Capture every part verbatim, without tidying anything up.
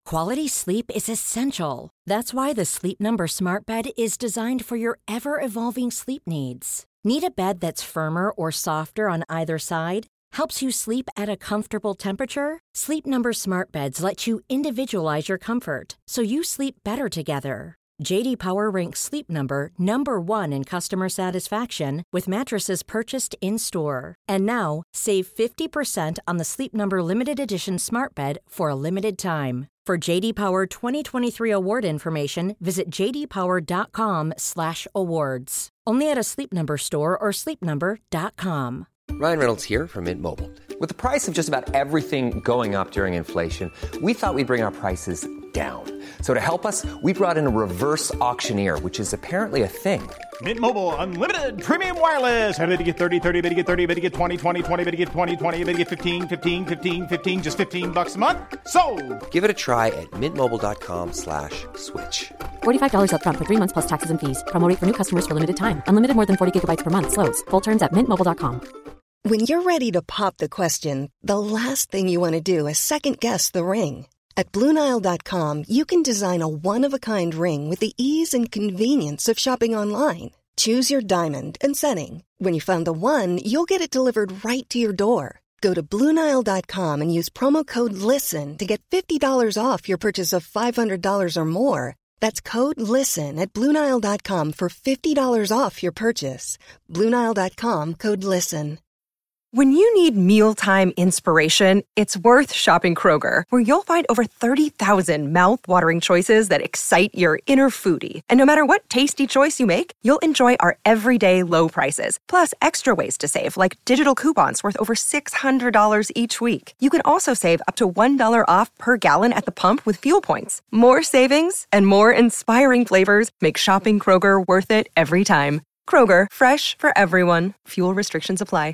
Quality sleep is essential. That's why the Sleep Number Smart Bed is designed for your ever-evolving sleep needs. Need a bed that's firmer or softer on either side? Helps you sleep at a comfortable temperature? Sleep Number Smart Beds let you individualize your comfort, so you sleep better together. J D Power ranks Sleep Number number one in customer satisfaction with mattresses purchased in-store. And now, save fifty percent on the Sleep Number Limited Edition Smart Bed for a limited time. For J D Power twenty twenty-three award information, visit j d power dot com slash awards. Only at a Sleep Number store or sleep number dot com. Ryan Reynolds here from Mint Mobile. With the price of just about everything going up during inflation, we thought we'd bring our prices down. So to help us, we brought in a reverse auctioneer, which is apparently a thing. Mint Mobile Unlimited Premium Wireless. How to get thirty, thirty, how to get thirty, how to get twenty, twenty, twenty, how to get twenty, twenty, how to get fifteen, fifteen, fifteen, fifteen, just fifteen bucks a month? Sold! Give it a try at mintmobile.com slash switch. forty-five dollars up front for three months plus taxes and fees. Promo rate for new customers for limited time. Unlimited more than forty gigabytes per month. Slows full terms at mint mobile dot com. When you're ready to pop the question, the last thing you want to do is second-guess the ring. At Blue Nile dot com, you can design a one-of-a-kind ring with the ease and convenience of shopping online. Choose your diamond and setting. When you find the one, you'll get it delivered right to your door. Go to Blue Nile dot com and use promo code LISTEN to get fifty dollars off your purchase of five hundred dollars or more. That's code LISTEN at Blue Nile dot com for fifty dollars off your purchase. Blue Nile dot com, code LISTEN. When you need mealtime inspiration, it's worth shopping Kroger, where you'll find over thirty thousand mouth-watering choices that excite your inner foodie. And no matter what tasty choice you make, you'll enjoy our everyday low prices, plus extra ways to save, like digital coupons worth over six hundred dollars each week. You can also save up to one dollar off per gallon at the pump with fuel points. More savings and more inspiring flavors make shopping Kroger worth it every time. Kroger, fresh for everyone. Fuel restrictions apply.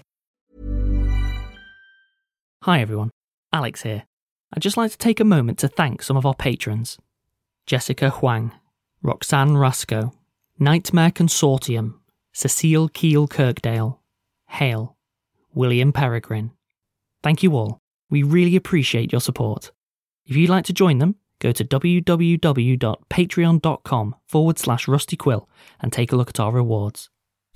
Hi everyone, Alex here. I'd just like to take a moment to thank some of our patrons. Jessica Huang, Roxanne Rasco, Nightmare Consortium, Cecile Keel Kirkdale, Hale, William Peregrine. Thank you all. We really appreciate your support. If you'd like to join them, go to www.patreon.com forward slash rustyquill and take a look at our rewards.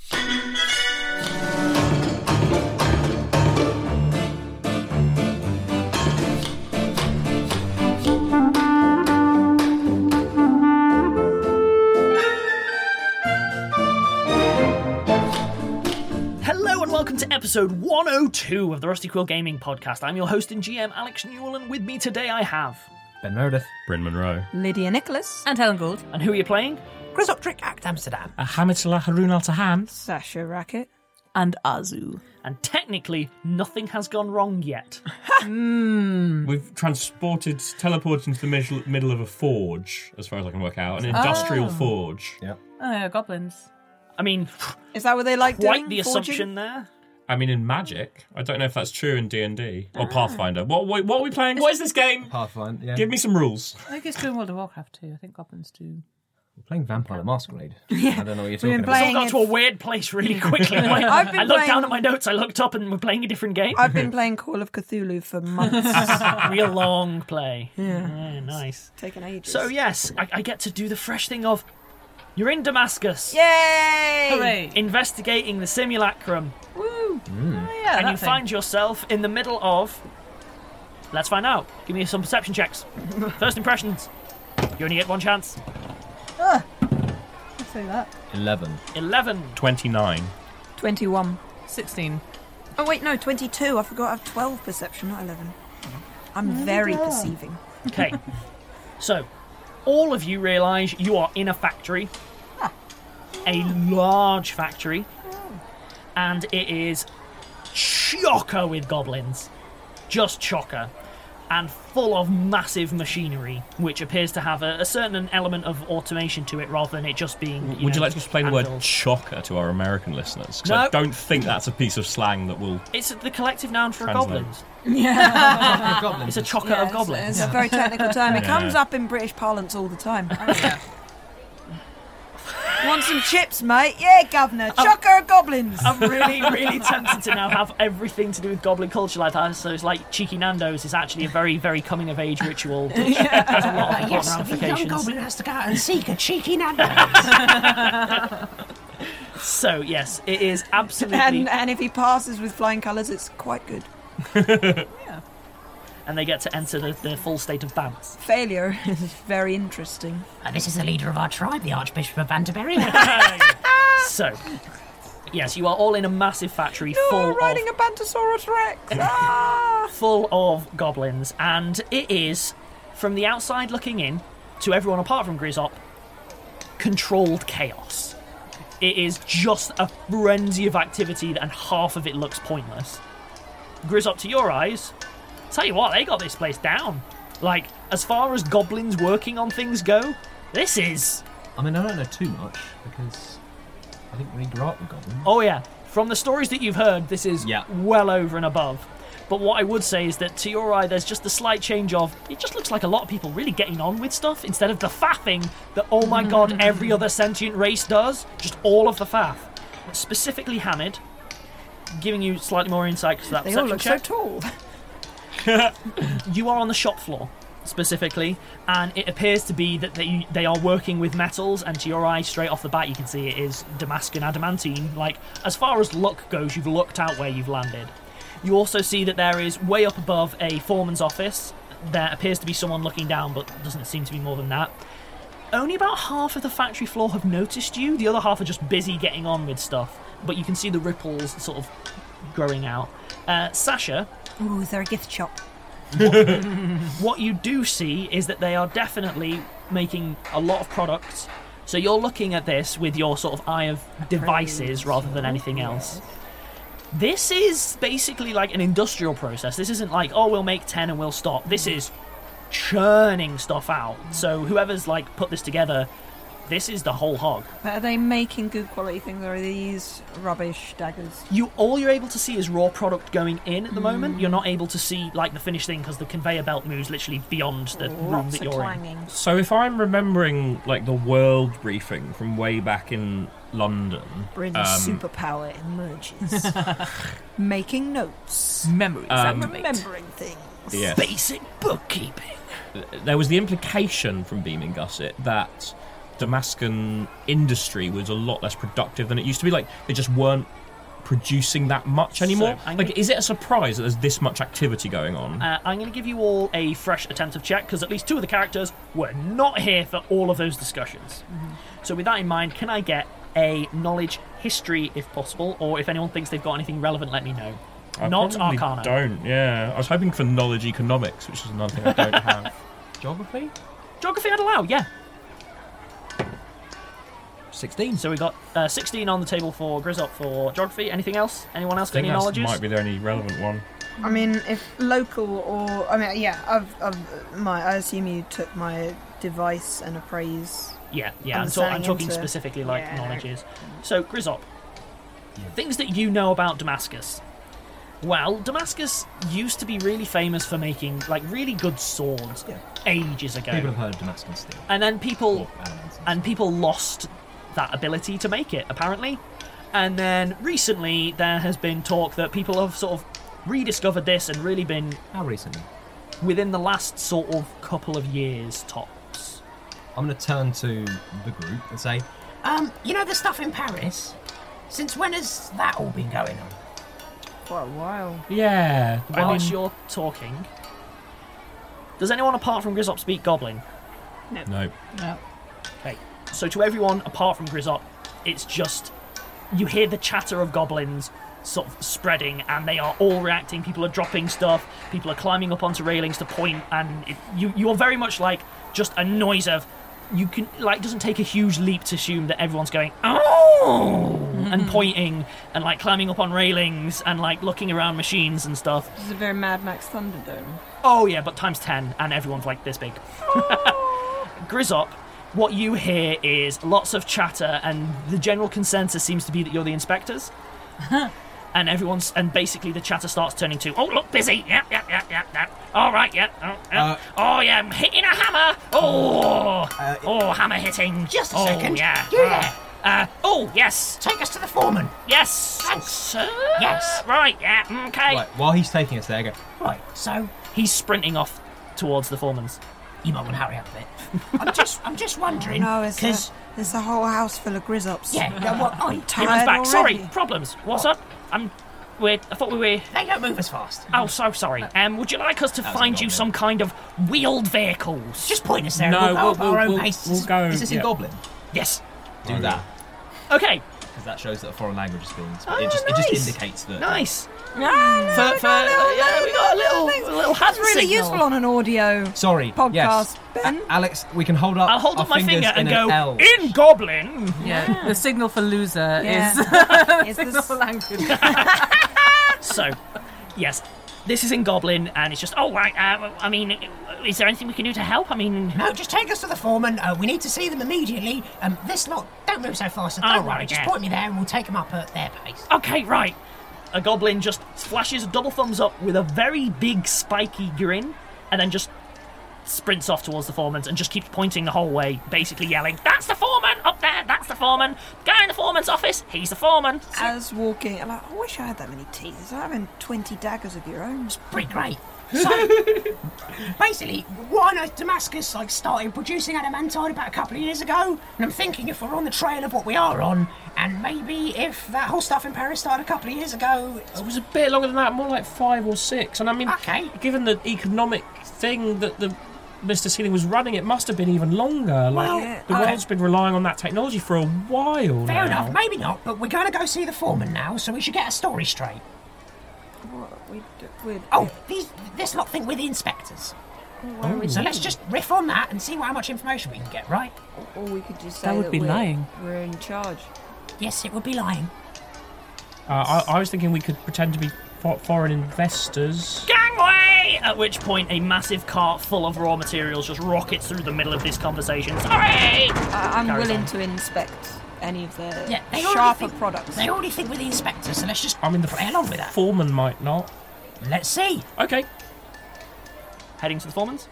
Welcome to episode one oh two of the Rusty Quill Gaming Podcast. I'm your host and G M, Alex Newell, and with me today I have... Ben Meredith, Bryn Monroe, Lydia Nicholas, and Helen Gould. And who are you playing? Chris Optrick, Act Amsterdam, uh, Hamid Salah Haroon Al-Tahan, Sasha Racket, and Azu. And technically, nothing has gone wrong yet. mm. We've transported, teleported into the middle, middle of a forge, as far as I can work out, an industrial oh. forge. Yep. Oh, yeah, goblins. I mean, is that what they like quite doing? the Forging? assumption there. I mean, in Magic, I don't know if that's true in D and D or Pathfinder. What, what what are we playing? What is this game? Pathfinder. Yeah. Give me some rules. I think it's true in World of Warcraft too. I think goblins do. We're playing Vampire the Masquerade. Yeah. I don't know what you're We've talking been about. It's all got to a weird place really quickly. Like, I've been I looked playing... down at my notes, I looked up, and we're playing a different game. I've been playing Call of Cthulhu for months. Real long play. Yeah. yeah nice. Taking ages. So yes, I, I get to do the fresh thing of, you're in Damascus. Yay! Hooray! Investigating the simulacrum. Woo! Mm. Oh, yeah, and you thing. find yourself in the middle of... Let's find out. Give me some perception checks. First impressions. You only get one chance. Ah, let's say that. Eleven. Eleven. Twenty-nine. Twenty-one. Sixteen. Oh wait, no, twenty-two. I forgot I have twelve perception, not eleven. I'm very perceiving. Okay. So, all of you realise you are in a factory. Ah. A large factory. And it is chocker with goblins. Just chocker. And full of massive machinery, which appears to have a, a certain element of automation to it rather than it just being... You Would know, you like to explain anvils. the word chocker to our American listeners? Because No. I don't think that's a piece of slang that will... It's the collective noun for Translate. goblins. Yeah. Goblins. It's a chocker Yeah, of it's, goblins. it's a very technical term. It Yeah. comes up in British parlance all the time. Oh, yeah. Want some chips, mate? Yeah, governor. Chocker of goblins. I'm really, really tempted to now have everything to do with goblin culture like that. So it's like Cheeky Nando's is actually a very, very coming of age ritual. Which has a lot of important Yes, the young ramifications. goblin has to go out and seek a cheeky Nando's. So yes, it is absolutely. And, and if he passes with flying colours, it's quite good. Yeah. And they get to enter the, the full state of dance. Failure is very interesting. Uh, this is the leader of our tribe, the Archbishop of Banterbury. So, yes, you are all in a massive factory No, full I'm of riding a Bantosaurus Rex. Ah! full of goblins, and it is, from the outside looking in, to everyone apart from Grizzop, controlled chaos. It is just a frenzy of activity, and half of it looks pointless. Grizzop, to your eyes, tell you what, they got this place down. Like, as far as goblins working on things go, this is... I mean, I don't know too much, because I think we grew up with goblins. Oh yeah, from the stories that you've heard, this is Yeah. well over and above. But what I would say is that to your eye, there's just a slight change of, it just looks like a lot of people really getting on with stuff, instead of the faffing that, oh my god, every other sentient race does. Just all of the faff. Specifically Hamid, giving you slightly more insight to that They all perception look check. so tall. You are on the shop floor, specifically, and it appears to be that they, they are working with metals, and to your eye, straight off the bat, you can see it is Damascus adamantine. Like, as far as luck goes, you've looked out where you've landed. You also see that there is, way up above, a foreman's office. There appears to be someone looking down, but doesn't seem to be more than that. Only about half of the factory floor have noticed you. The other half are just busy getting on with stuff, but you can see the ripples sort of growing out. Uh, Sasha... Ooh, is there a gift shop? What, what you do see is that they are definitely making a lot of products. So you're looking at this with your sort of eye of devices rather than anything else. This is basically like an industrial process. This isn't like, oh, we'll make ten and we'll stop. This is churning stuff out. So whoever's like put this together, this is the whole hog. But are they making good quality things, or are these rubbish daggers? You all you're able to see is raw product going in at the moment. You're not able to see like the finished thing because the conveyor belt moves literally beyond the room Lots that of you're clanging. in. So if I'm remembering like the world briefing from way back in London, Bryn's um, superpower emerges. Making notes. Memories Um, activate. Remembering things. Yes. Basic bookkeeping. there was the implication from Beaming Gusset that Damascus industry was a lot less productive than it used to be. Like, they just weren't producing that much anymore. So, I'm like, gonna- is it a surprise that there's this much activity going on? Uh, I'm going to give you all a fresh attentive check because at least two of the characters were not here for all of those discussions. Mm-hmm. So with that in mind, can I get a knowledge history if possible, or if anyone thinks they've got anything relevant, let me know. I Not probably Arcana. Don't, yeah. I was hoping for knowledge economics, which is another thing I don't have. Geography? Geography I'd allow, yeah. sixteen. So we got uh, sixteen on the table for Grizzop for geography. Anything else? Anyone else I got think any that knowledges? might be the only relevant one. I mean, if local or I mean, yeah, I've, I've my. I assume you took my device and appraise. Yeah, yeah. I'm, ta- I'm Understanding talking into- specifically like yeah. knowledges. So Grizzop, things that you know about Damascus. Well, Damascus used to be really famous for making like really good swords ages ago. People have heard of Damascus Steel. And then people Or adamantine. and people lost that ability to make it, apparently. And then recently there has been talk that people have sort of rediscovered this and really been How recently? within the last sort of couple of years tops. I'm going to turn to the group and say, Um, you know the stuff in Paris? Since when has that all been going on? For a while. Yeah. Whilst I mean, you're talking, does anyone apart from Grizzop speak Goblin? no. No. Okay. So to everyone apart from Grizzop, it's just you hear the chatter of goblins sort of spreading, and they are all reacting. People are dropping stuff. People are climbing up onto railings to point, and it, you you are very much like just a noise of. You can like it doesn't take a huge leap to assume that everyone's going oh and pointing and like climbing up on railings and like looking around machines and stuff. This is a very Mad Max Thunderdome. Oh yeah, but times ten, and everyone's like this big. Grizzop, what you hear is lots of chatter, and the general consensus seems to be that you're the inspectors. And everyone's, and basically the chatter starts turning to, oh look, busy, yep, yep, yep, yep, yep. All right, yep, oh, yep. Uh, oh yeah, I'm hitting a hammer. Oh, Uh, oh, hammer hitting. Just a oh, second. yeah. You there? Uh, oh, yes. Take us to the foreman. Yes. Thanks. Sir? Yes. Right, yeah, okay. Right, while he's taking us there, go. Right, so He's sprinting off towards the foreman's. you might want to hurry up a bit. I'm just, I'm just wondering. No, it's a, because there's a whole house full of grizzops. yeah, no, what? Oh, I'm He tired runs back. already. Sorry, problems. What's up? I'm. We're, I thought we were. they don't move as fast. Oh, so sorry. Um, would you like us to That was find a you goblin. some kind of wheeled vehicles? Just point us there. No, we'll go we'll, at we'll, our own we'll, pace. we'll go. Is this in yeah. Goblin? Yes. Do that. Okay. Because that shows that a foreign language is being spoken. Oh, it, just, nice. it just indicates that. Nice. Yeah, For, for, uh, yeah, we got a little, a little hand It's really signal. useful on an audio Sorry. podcast. Yes. Ben? Alex, we can hold up. I'll hold our up my fingers finger and in an go, L. in Goblin. Yeah, the signal for loser Yeah. is It's signal this- for language. So, yes, this is in Goblin, and it's just, oh, right, uh, I mean, is there anything we can do to help? I mean... No, just take us to the foreman. Uh, we need to see them immediately. Um, this lot, don't move so fast. Don't Oh, worry, right, just yeah. point me there and we'll take them up at their pace. Okay, right. A Goblin just flashes a double thumbs up with a very big, spiky grin, and then just sprints off towards the foreman's and just keeps pointing the whole way, basically yelling, that's the foreman! Up there, that's the foreman! Guy in the foreman's office, he's the foreman! As walking, I'm like, I wish I had that many teeth. It's like having twenty daggers of your own. Pretty great. So, basically, why not Damascus like started producing adamantine about a couple of years ago? And I'm thinking if we're on the trail of what we are on, and maybe if that whole stuff in Paris started a couple of years ago, It was a bit longer than that, more like five or six. And I mean, Okay. given the economic thing that the Mister Sealing was running, it must have been even longer. Like Well, Yeah. the okay. world's been relying on that technology for a while Fair now. enough, maybe not, but we're going to go see the foreman now, so we should get a story straight. What we d- we'd, Oh, these, this lot think we're the inspectors. Oh. So let's just riff on that and see how much information we can get, right? or we could just say That would be we're, lying. We're in charge. Yes, it would be lying. Uh, I, I was thinking we could pretend to be fo- foreign investors. Gangway! At which point, a massive cart full of raw materials just rockets through the middle of this conversation. Sorry! Uh, I'm Carries willing on. to inspect any of the Yeah, they already sharper think- products. They already think we're the inspectors, so let's just I mean, the play along with that. foreman might not. Let's see. Okay. Heading to the foreman's?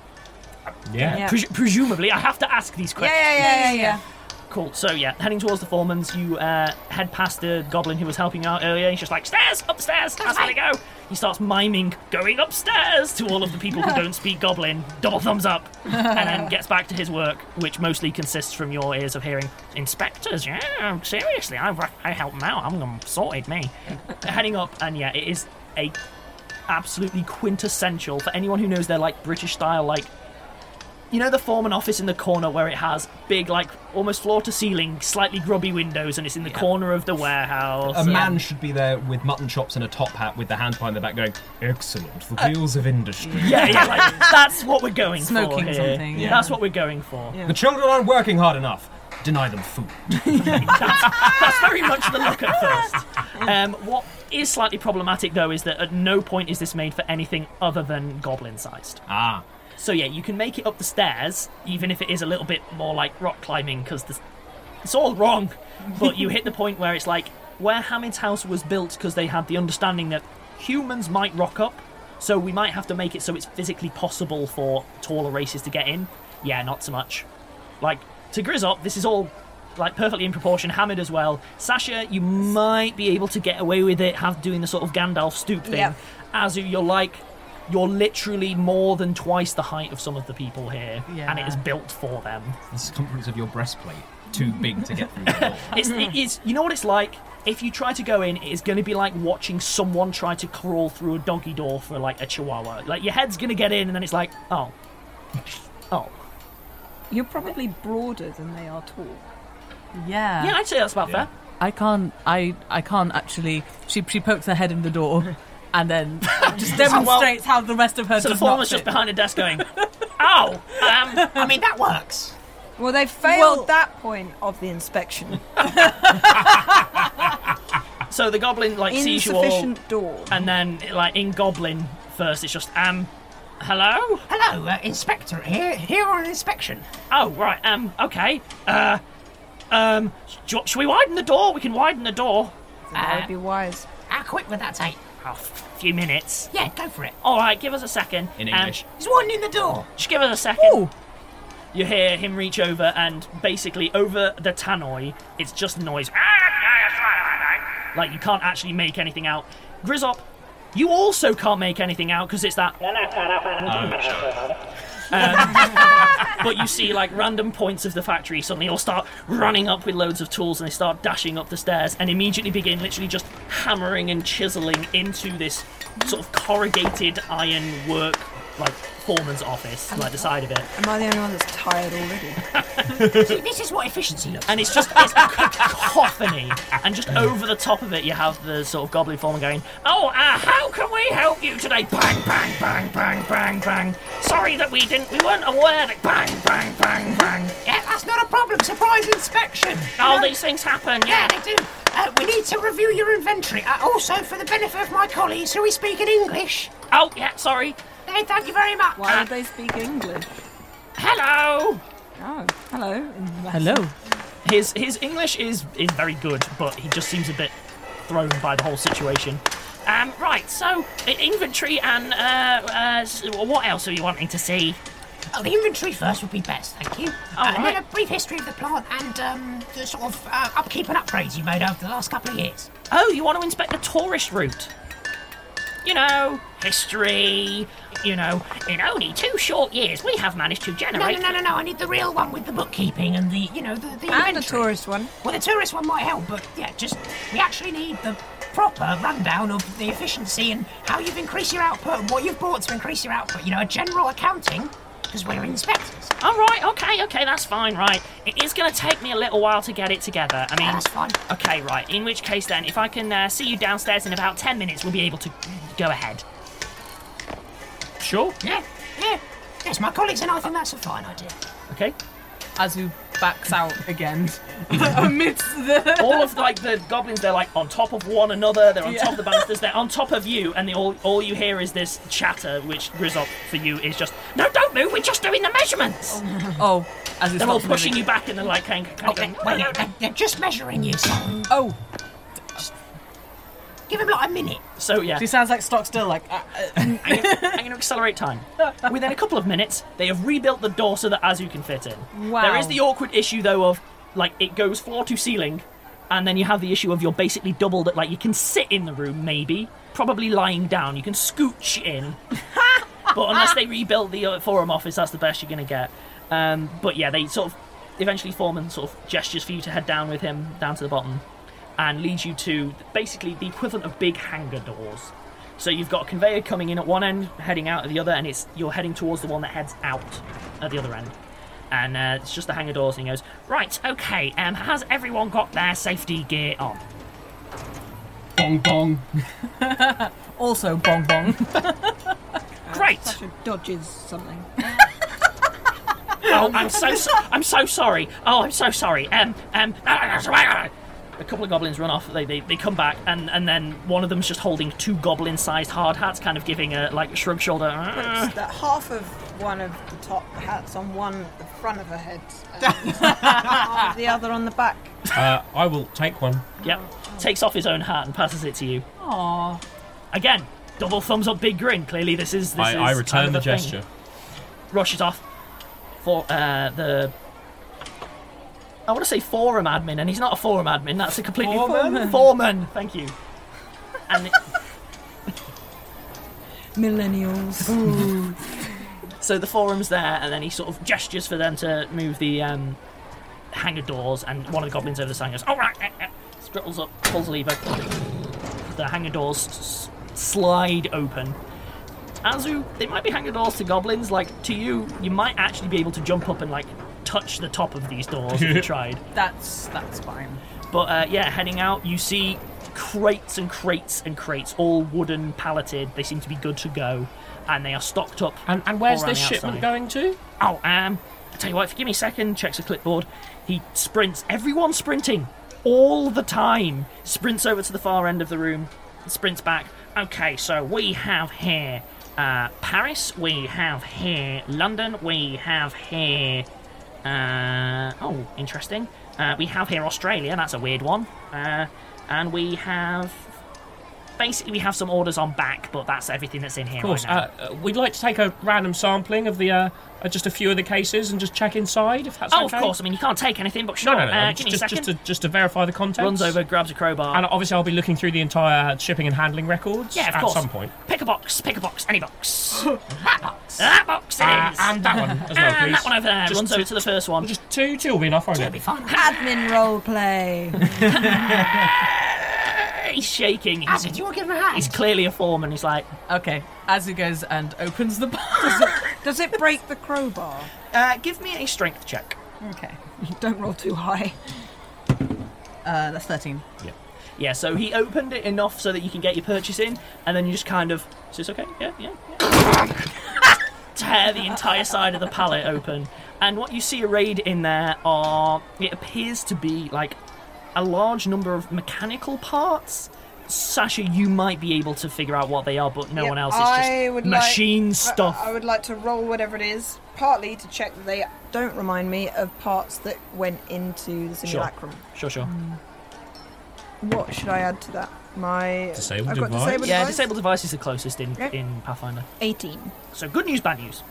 Yeah. Yeah. Pres- presumably, I have to ask these yeah, questions. yeah, yeah, yeah, yeah. Cool. So yeah, heading towards the foreman's, you uh, head past the goblin who was helping you out earlier. He's just like, stairs, up the stairs. That's where they go. He starts miming going upstairs to all of the people who don't speak goblin. Double thumbs up, and then gets back to his work, which mostly consists from your ears of hearing inspectors. Yeah, seriously, I I help them out. I'm gonna sorted me. Heading up, and yeah, it is a absolutely quintessential for anyone who knows their like British style like. You know the foreman office in the corner where it has big, like, almost floor-to-ceiling, slightly grubby windows, and it's in the corner of the warehouse. A man should be there with mutton chops and a top hat with the hand behind the back going, excellent, the wheels of industry. Yeah, yeah, like, that's what we're going Smoking for here. something, yeah. That's what we're going for. The children aren't working hard enough. Deny them food. that's, that's very much the look at first. Um, what is slightly problematic, though, is that at no point is this made for anything other than goblin-sized. Ah. So yeah, you can make it up the stairs, even if it is a little bit more like rock climbing, because it's all wrong. But you hit the point where it's like, where Hamid's house was built because they had the understanding that humans might rock up, so we might have to make it so it's physically possible for taller races to get in. Yeah, not so much. Like, to Grizzop, this is all like perfectly in proportion. Hamid as well. Sasha, you might be able to get away with it, have doing the sort of Gandalf stoop thing. Yep. Azu, you're like... You're literally more than twice the height of some of the people here, Yeah. and it is built for them. The circumference of your breastplate. Too big to get through the door. It's, it is, you know what it's like? If you try to go in, it's going to be like watching someone try to crawl through a doggy door for like a chihuahua. Like your head's going to get in, and then it's like, oh, oh. You're probably broader than they are tall. Yeah. Yeah, I'd say that's about Yeah. fair. I can't. I. I can't actually. She. She pokes her head in the door, and then just demonstrates how the rest of her So the does not foreman's fit. just behind a desk going, oh, um, I mean, that works. Well, they failed Well- that point of the inspection. so the goblin like sees you all, Insufficient door. and then like in goblin first, it's just um, hello. Hello, uh, Inspector. Here, here on inspection. Oh, right, um, okay. Uh, um, sh- should we widen the door? We can widen the door. That would be wise. How quick would that take? Oh, a few minutes. Yeah, go for it. All right, give us a second. In Um, English. There's one in the door. just give us a second. you hear him reach over, and basically over the tannoy, it's just noise. Like, you can't actually make anything out. Grizzop, you also can't make anything out because it's that. Um, but you see, like, random points of the factory suddenly all start running up with loads of tools, and they start dashing up the stairs and immediately begin literally just hammering and chiseling into this sort of corrugated iron work, like, foreman's office, like the side of it. Am I the only one that's tired already? See, this is what efficiency looks And it's just, it's cacophony. And just over the top of it, you have the sort of goblin foreman going, oh, uh, how can we help you today? Bang, bang, bang, bang, bang, bang. Sorry that we didn't, we weren't aware that bang, bang, bang, bang. Yeah, that's not a problem. Surprise inspection. All oh, these things happen, yeah. Yeah, they do. Uh, we need to review your inventory. Uh, also, for the benefit of my colleagues who we speak in English. Oh, yeah, sorry. Hey, thank you very much. Why would they speak English? Hello. Oh, hello. Hello. His his English is is very good, but he just seems a bit thrown by the whole situation. Um, right. So inventory and uh, uh, what else are you wanting to see? Oh, the inventory first would be best, thank you. Oh, uh, right. And then a brief history of the plant and um, the sort of uh, upkeep and upgrades you've made over the last couple of years. Oh, you want to inspect the tourist route? You know, history, you know, in only two short years we have managed to generate... No, no, no, no, no, I need the real one with the bookkeeping and the, you know, the, the And inventory. the tourist one. Well, the tourist one might help, but, yeah, just, we actually need the proper rundown of the efficiency and how you've increased your output and what you've bought to increase your output. You know, a general accounting, because we're inspectors. All right, okay, okay, that's fine, right. It is going to take me a little while to get it together. I mean... Yeah, that's fine. Okay, right, in which case then, if I can uh, see you downstairs in about ten minutes, we'll be able to go ahead. Sure? Yeah, yeah. Yes, my colleagues and I think that's a fine idea. Okay. Azu backs out again amidst the... all of, like, the goblins, they're, like, on top of one another, they're on Yeah. top of the banisters, they're on top of you, and the, all, all you hear is this chatter, which, Grizzop, for you, is just, no, don't move, we're just doing the measurements! Oh, as They're all pushing you back, and they're, like, kind of, kind of Okay, going, wait, they're, they're just measuring you, so Oh, give him, like, a minute. So, yeah. she sounds like stock still, like... Uh, uh, I'm going to accelerate time. Within a couple of minutes, they have rebuilt the door so that Azu can fit in. Wow. There is the awkward issue, though, of, like, it goes floor to ceiling, and then you have the issue of you're basically doubled it. Like, you can sit in the room, maybe, probably lying down. You can scooch in. But unless they rebuild the uh, forum office, that's the best you're going to get. Um, but, yeah, they sort of... Eventually, Foreman sort of gestures for you to head down with him, down to the bottom, and leads you to basically the equivalent of big hangar doors. So you've got a conveyor coming in at one end, heading out at the other, and it's you're heading towards the one that heads out at the other end. And uh, it's just the hangar doors, and he goes, right, okay, um, has everyone got their safety gear on? Bong bong. also bong bong. Great! Sasha dodges something. Oh, I'm so so- I'm so sorry. Oh, I'm so sorry. Um, um, a couple of goblins run off. They, they they come back, and, and then one of them's just holding two goblin-sized hard hats, kind of giving a like a shrug shoulder. Puts that half of one of the top hats on one the front of her head, and half of the other on the back. Uh, I will take one. Yep. Takes off his own hat and passes it to you. Aww. Again, double thumbs up, big grin. Clearly, this is this I, is I return kind of the a thing. gesture. Rushes off for uh, the. I want to say forum admin, and he's not a forum admin. That's a completely Foreman. foreman. Thank you. And it, Millennials. so the forum's there, and then he sort of gestures for them to move the um, hangar doors, and one of the goblins over the side goes, "All right," eh, eh. Scribbles up, pulls a lever. The hangar doors s- slide open. Azu, they might be hangar doors to goblins. Like, to you, you might actually be able to jump up and, like, touch the top of these doors if you tried. That's that's fine. But, uh, yeah, heading out, you see crates and crates and crates, all wooden, palleted. They seem to be good to go, and they are stocked up. And, and where's all around this the shipment outside. going to? Oh, um, I'll tell you what, if you give me a second, checks a clipboard. He sprints. Everyone's sprinting. All the time. Sprints over to the far end of the room. Sprints back. Okay, so we have here uh, Paris. We have here London. We have here... Uh, oh, interesting. Uh, we have here Australia. That's a weird one. Uh, and we have... basically we have some orders on back, but that's everything that's in here Of course. right now. Uh, uh, we'd like to take a random sampling of the uh, uh, just a few of the cases and just check inside, if that's oh, okay. of course. I mean, you can't take anything, but sure. No, no, no. Uh, just, give me a just, second. just, to, just to verify the contents. Runs over, grabs a crowbar. And obviously I'll be looking through the entire shipping and handling records Yeah, of at course. some point. Pick a box, pick a box, any box. that box. That box it Uh, is. and that one as well, And please. that one over there. Just Runs two- over to the first one. Just two, two will be enough, won't It'll it? be fine. Admin roleplay. He's shaking. He's, Azzy, do you want to give him a hand? he's clearly a foreman. He's like, Okay, as he goes and opens the box. Does it, does it break the crowbar? uh, give me a strength check. Okay. Don't roll too high. Uh, that's thirteen. Yeah. Yeah, so he opened it enough so that you can get your purchase in, and then you just kind of, is this okay? Yeah, yeah, yeah. Tear the entire side of the pallet open. And what you see arrayed in there are, it appears to be like a large number of mechanical parts. Sasha, you might be able to figure out what they are, but no Yep, one else. It's I just would machine like, stuff. I, I would like to roll whatever it is, partly to check that they don't remind me of parts that went into the simulacrum. Sure, sure. What should I add to that? My Disabled I've got device? disabled Yeah, device? disabled device is the closest in, Okay. in Pathfinder. eighteen. So good news, bad news.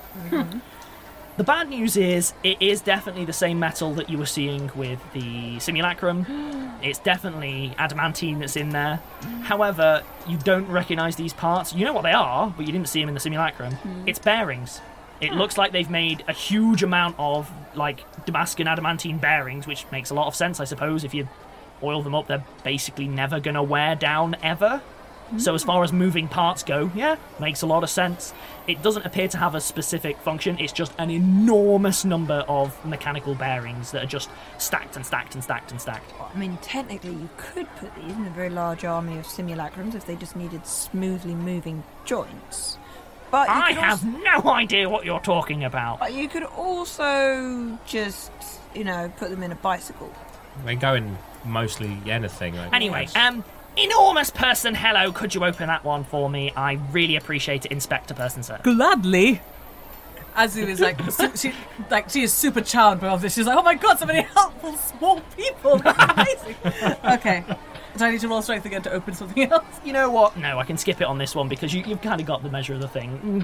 The bad news is it is definitely the same metal that you were seeing with the simulacrum. It's definitely adamantine that's in there. However, you don't recognise these parts. You know what they are, but you didn't see them in the simulacrum. It's bearings. It looks like they've made a huge amount of like Damascus adamantine bearings, which makes a lot of sense, I suppose. If you oil them up, they're basically never going to wear down ever. So as far as moving parts go, yeah, makes a lot of sense. It doesn't appear to have a specific function. It's just an enormous number of mechanical bearings that are just stacked and stacked and stacked and stacked. I mean, technically, you could put these in a very large army of simulacrums if they just needed smoothly moving joints. But you I could have also, no idea what you're talking about. but you could also just, you know, put them in a bicycle. They go in mostly anything. I Anyway, guess. um, enormous person, hello, could you open that one for me? I really appreciate it, Inspector Person, sir. Gladly. Azu is like, su- she, like she is super charmed by all this. She's like, oh my god, so many helpful small people. That's amazing. Okay. Do I need to roll strength again to open something else? You know what? No, I can skip it on this one because you, you've kind of got the measure of the thing.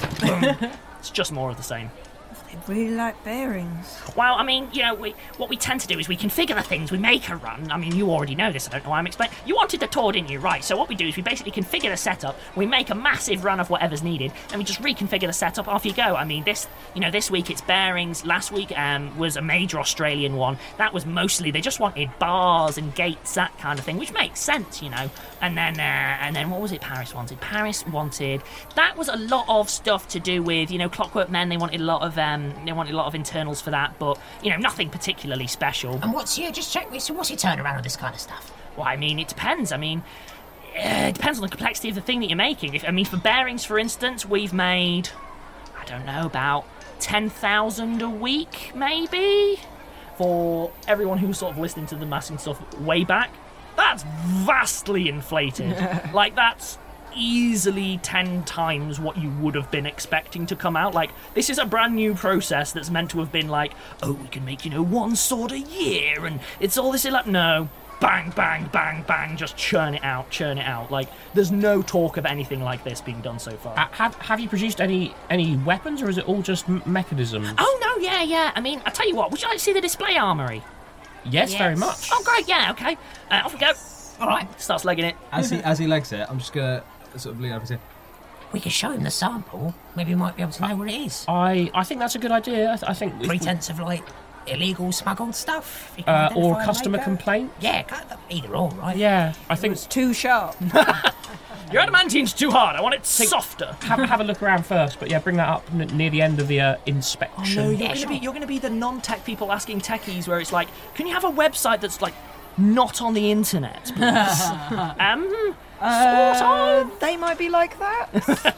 It's just more of the same. They really like bearings. Well, I mean, you know, we, what we tend to do is we configure the things, we make a run. I mean, you already know this, I don't know why I'm explaining. You wanted the tour, didn't you? Right, so what we do is we basically configure the setup, we make a massive run of whatever's needed, and we just reconfigure the setup, off you go. I mean, this, you know, this week it's bearings, last week um, was a major Australian one. That was mostly, they just wanted bars and gates, that kind of thing, which makes sense, you know. And then, uh, and then what was it Paris wanted? Paris wanted, that was a lot of stuff to do with, you know, Clockwork Men, they wanted a lot of, um, they wanted a lot of internals for that, but, you know, nothing particularly special. And what's your, just check me, so what's your turnaround on this kind of stuff? Well, I mean, it depends. I mean, uh, it depends on the complexity of the thing that you're making. If, I mean, for bearings, for instance, we've made, I don't know, about ten thousand a week, maybe? For everyone who's sort of listening to the massing stuff way back, that's vastly inflated. Like, that's easily ten times what you would have been expecting to come out. Like, this is a brand new process that's meant to have been like, oh, we can make, you know, one sword a year, and it's all this, like, no. Bang, bang, bang, bang, just churn it out, churn it out. Like, there's no talk of anything like this being done so far. Uh, have Have you produced any any weapons, or is it all just m- mechanisms? Oh, no, yeah, yeah. I mean, I tell you what, would you like to see the display armory? Yes, very much. Oh, great, yeah, okay. Uh, off we go. All right, starts legging it. As he as he legs it, I'm just gonna sort of lean over to him. We could show him the sample. Maybe we might be able to know what it is. I I think that's a good idea. I, th- I think if we- Pretense of, like, illegal smuggled stuff. You can uh, or identify a customer maker. complaint. Yeah, either or, right? Yeah, I think It's too sharp. Your adamantine's too hard. I want it softer. have have a look around first. But yeah, bring that up n- near the end of the uh, inspection. Oh, no, you're Yeah, gonna sure. be you're gonna be the non-tech people asking techies, where it's like, can you have a website that's like not on the internet, please? um, Uh, sort of. They might be like that.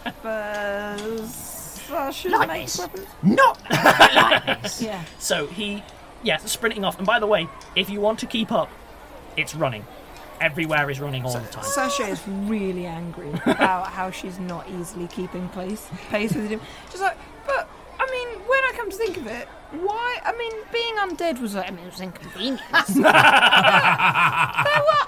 but I should Like make this. weapons. Not like this. Yeah. So he, yeah, sprinting off. And by the way, if you want to keep up, it's running. Everywhere is running all the time. Sasha is really angry about how she's not easily keeping pace pace with him. She's like, but I mean, when I come to think of it, why? I mean, being undead was, I mean, it was inconvenient. There were ups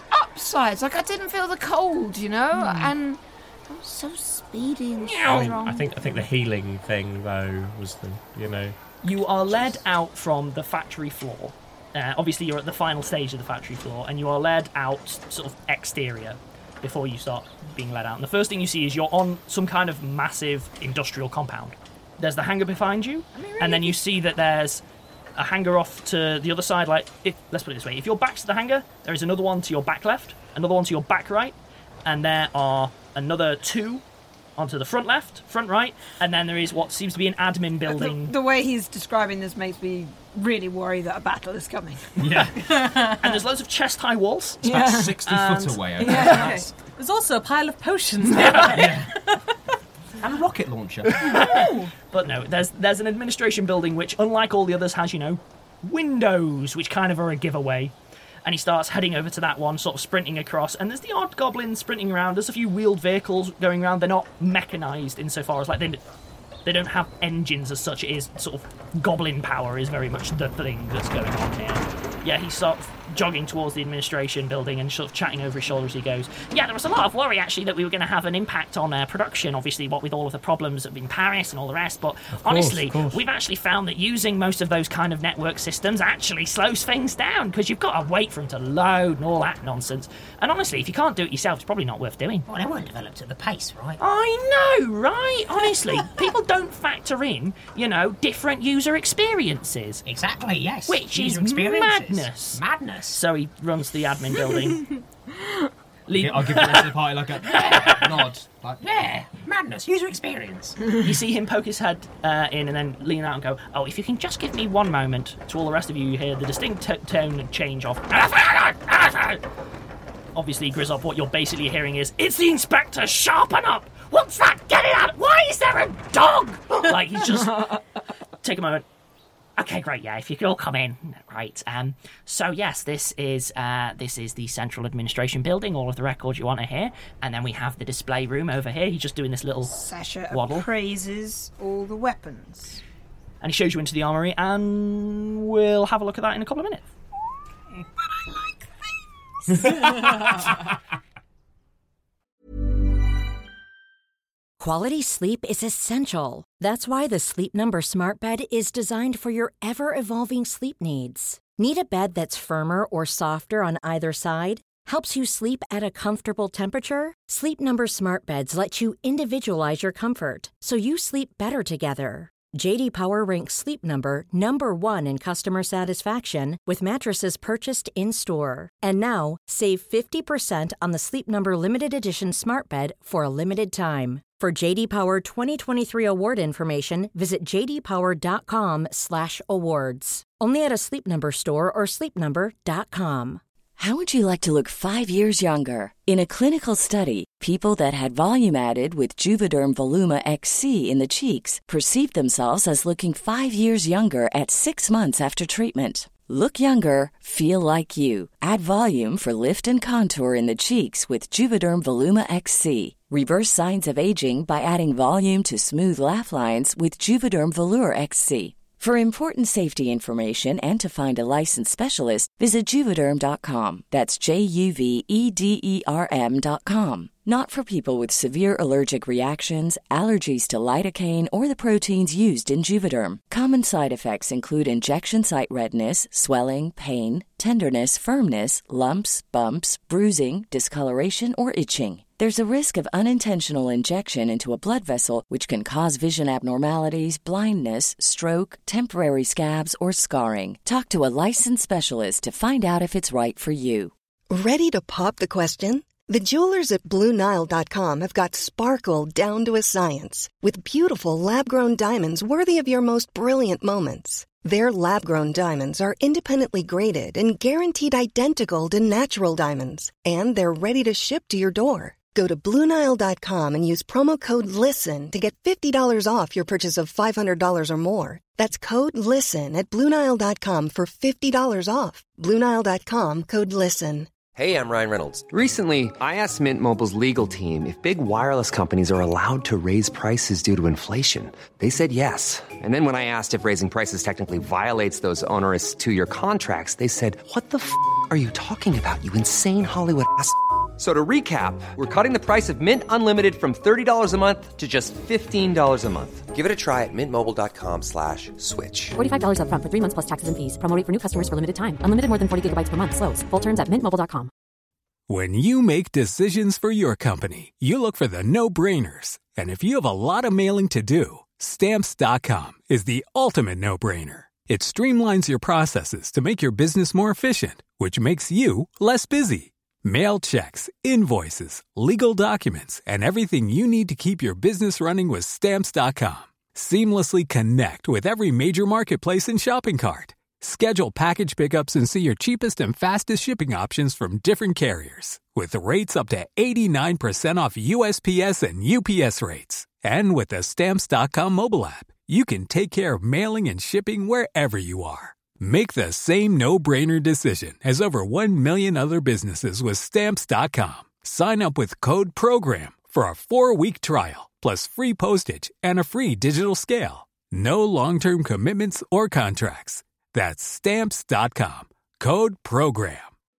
mudslides. Like, I didn't feel the cold, you know? Mm. And I was so speedy and I, mean, strong. I think I think the healing thing though was the you know. You are led out from the factory floor. Uh, obviously, you're at the final stage of the factory floor, and you are led out sort of exterior before you start being led out. And the first thing you see is you're on some kind of massive industrial compound. There's the hangar behind you, I mean, really? And then you see that there's a hangar off to the other side. Like, if, let's put it this way: if your back's to the hangar, there is another one to your back left, another one to your back right, and there are another two onto the front left, front right, and then there is what seems to be an admin building. The, the way he's describing this makes me really worry that a battle is coming. Yeah. And there's loads of chest-high walls. It's about sixty And- foot away. Okay. Yeah, okay. There's also a pile of potions nearby. And a rocket launcher. But no, there's there's an administration building which, unlike all the others, has, you know, windows, which kind of are a giveaway. And he starts heading over to that one, sort of sprinting across. And there's the odd goblin sprinting around. There's a few wheeled vehicles going around. They're not mechanised insofar as, like, they, they don't have engines as such. It is sort of goblin power is very much the thing that's going on here. Yeah, he's sort of jogging towards the administration building and sort of chatting over his shoulder as he goes. Yeah, there was a lot of worry, actually, that we were going to have an impact on uh, production, obviously, what with all of the problems in Paris and all the rest. But course, honestly, of course. we've actually found that using most of those kind of network systems actually slows things down because you've got to wait for them to load and all that nonsense. And honestly, if you can't do it yourself, it's probably not worth doing. Well, they weren't developed at the pace, right? I know, right? Honestly, people don't factor in, you know, different user experiences. Exactly, yes. Which User is experiences. madness. Madness. So he runs the admin building. Yeah, I'll give the rest of the party like a nod. Like, Yeah, madness. User experience. You see him poke his head uh, in and then lean out and go, oh, if you can just give me one moment. To all the rest of you, you hear the distinct t- tone and change of... Obviously, Grizzop, what you're basically hearing is, it's the inspector, sharpen up! What's that? Get it out! Why is there a dog? Like, he's just... Take a moment. Okay, great. Yeah, if you could all come in, right? Um, so yes, this is uh, this is the central administration building. All of the records you want to hear, and then we have the display room over here. He's just doing this little Sasha waddle, appraises all the weapons. and he shows you into the armory, and we'll have a look at that in a couple of minutes. Quality sleep is essential. That's why the Sleep Number Smart Bed is designed for your ever-evolving sleep needs. Need a bed that's firmer or softer on either side? Helps you sleep at a comfortable temperature? Sleep Number Smart Beds let you individualize your comfort, so you sleep better together. J D Power ranks Sleep Number number one in customer satisfaction with mattresses purchased in-store. And now, save fifty percent on the Sleep Number Limited Edition Smart Bed for a limited time. For J D Power twenty twenty-three award information, visit j d power dot com slash awards. Only at a Sleep Number store or sleep number dot com. How would you like to look five years younger? In a clinical study, people that had volume added with Juvederm Voluma X C in the cheeks perceived themselves as looking five years younger at six months after treatment. Look younger, feel like you. Add volume for lift and contour in the cheeks with Juvederm Voluma X C. Reverse signs of aging by adding volume to smooth laugh lines with Juvederm Volure X C. For important safety information and to find a licensed specialist, visit Juvederm dot com. That's J U V E D E R M dot com. Not for people with severe allergic reactions, allergies to lidocaine, or the proteins used in Juvederm. Common side effects include injection site redness, swelling, pain, tenderness, firmness, lumps, bumps, bruising, discoloration, or itching. There's a risk of unintentional injection into a blood vessel, which can cause vision abnormalities, blindness, stroke, temporary scabs, or scarring. Talk to a licensed specialist to find out if it's right for you. Ready to pop the question? The jewelers at Blue Nile dot com have got sparkle down to a science with beautiful lab-grown diamonds worthy of your most brilliant moments. Their lab-grown diamonds are independently graded and guaranteed identical to natural diamonds, and they're ready to ship to your door. Go to Blue Nile dot com and use promo code LISTEN to get fifty dollars off your purchase of five hundred dollars or more. That's code LISTEN at Blue Nile dot com for fifty dollars off. Blue Nile dot com, code LISTEN. Hey, I'm Ryan Reynolds. Recently, I asked Mint Mobile's legal team if big wireless companies are allowed to raise prices due to inflation. They said yes. And then when I asked if raising prices technically violates those onerous two-year contracts, they said, what the f*** are you talking about, you insane Hollywood ass f- So to recap, we're cutting the price of Mint Unlimited from thirty dollars a month to just fifteen dollars a month. Give it a try at mintmobile.com slash switch. forty-five dollars up front for three months plus taxes and fees. Promo rate for new customers for limited time. Unlimited more than forty gigabytes per month. Slows full terms at mint mobile dot com. When you make decisions for your company, you look for the no-brainers. And if you have a lot of mailing to do, Stamps dot com is the ultimate no-brainer. It streamlines your processes to make your business more efficient, which makes you less busy. Mail checks, invoices, legal documents, and everything you need to keep your business running with Stamps dot com. Seamlessly connect with every major marketplace and shopping cart. Schedule package pickups and see your cheapest and fastest shipping options from different carriers, with rates up to eighty-nine percent off U S P S and U P S rates. And with the Stamps dot com mobile app, you can take care of mailing and shipping wherever you are. Make the same no-brainer decision as over one million other businesses with Stamps dot com. Sign up with code PROGRAM for a four-week trial, plus free postage and a free digital scale. No long-term commitments or contracts. That's Stamps dot com. Code PROGRAM.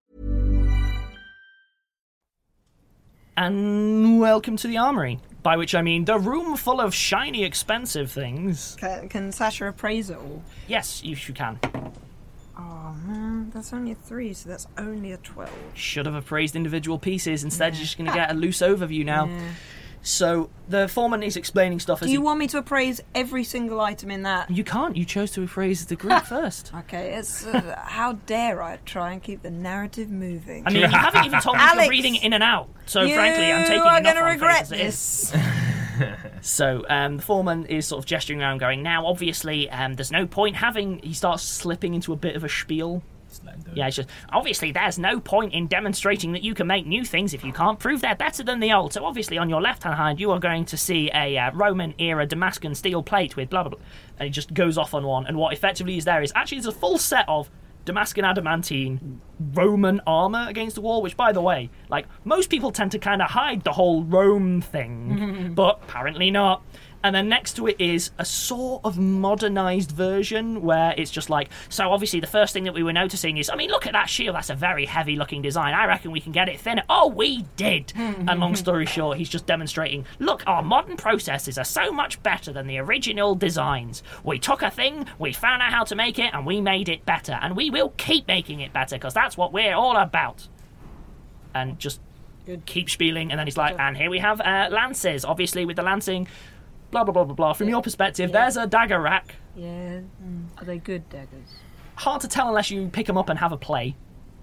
And welcome to the armory, by which I mean the room full of shiny, expensive things. Can, can Sasha appraise it all? Yes, you, you can. Oh man, that's only a three, so that's only a twelve. Should have appraised individual pieces. Instead, yeah. You're just going to get a loose overview now. Yeah. So the foreman is explaining stuff. Do as you he... want me to appraise every single item in that? You can't. You chose to appraise the group first. Okay, it's uh, how dare I try and keep the narrative moving? I mean, you haven't even told me Alex, you're reading it in and out. So you frankly, I'm taking are enough gonna on regret faith as it is. So um, the foreman is sort of gesturing around, going, "Now, obviously, um, there's no point having." He starts slipping into a bit of a spiel. Yeah, it's just, obviously there's no point in demonstrating that you can make new things if you can't prove they're better than the old. So obviously on your left-hand hand you are going to see a uh, Roman-era Damascus steel plate with blah, blah, blah. And it just goes off on one. And what effectively is there is actually it's a full set of Damascus adamantine Roman armour against the wall, which, by the way, like, most people tend to kind of hide the whole Rome thing, but apparently not. And then next to it is a sort of modernised version where it's just like, so obviously the first thing that we were noticing is, I mean, look at that shield, that's a very heavy looking design. I reckon we can get it thinner. Oh, we did. And long story short, he's just demonstrating, look, our modern processes are so much better than the original designs. We took a thing, we found out how to make it, and we made it better. And we will keep making it better, because that's what we're all about. And just Good. keep spieling, and then he's like, and here we have uh, lances, obviously with the lancing. Blah, blah, blah, blah, blah. From yeah. your perspective, yeah. there's a dagger rack. Yeah. Mm. Are they good daggers? Hard to tell unless you pick them up and have a play.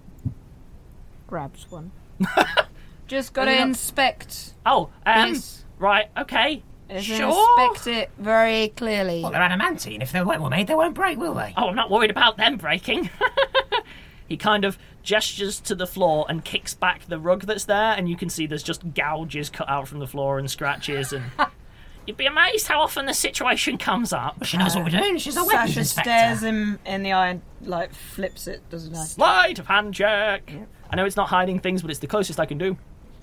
Grabs one. Just got to inspect. Oh, um, this. Right, okay. Sure. Inspect it very clearly. Well, they're adamantine. If they're well made, they won't break, will they? Oh, I'm not worried about them breaking. He kind of gestures to the floor and kicks back the rug that's there, and you can see there's just gouges cut out from the floor and scratches and... You'd be amazed how often the situation comes up. She knows what we're doing. She's a weapons Sasha inspector. Stares him in the eye and, like, flips it, doesn't he? Sleight of hand check. Yep. I know it's not hiding things, but it's the closest I can do.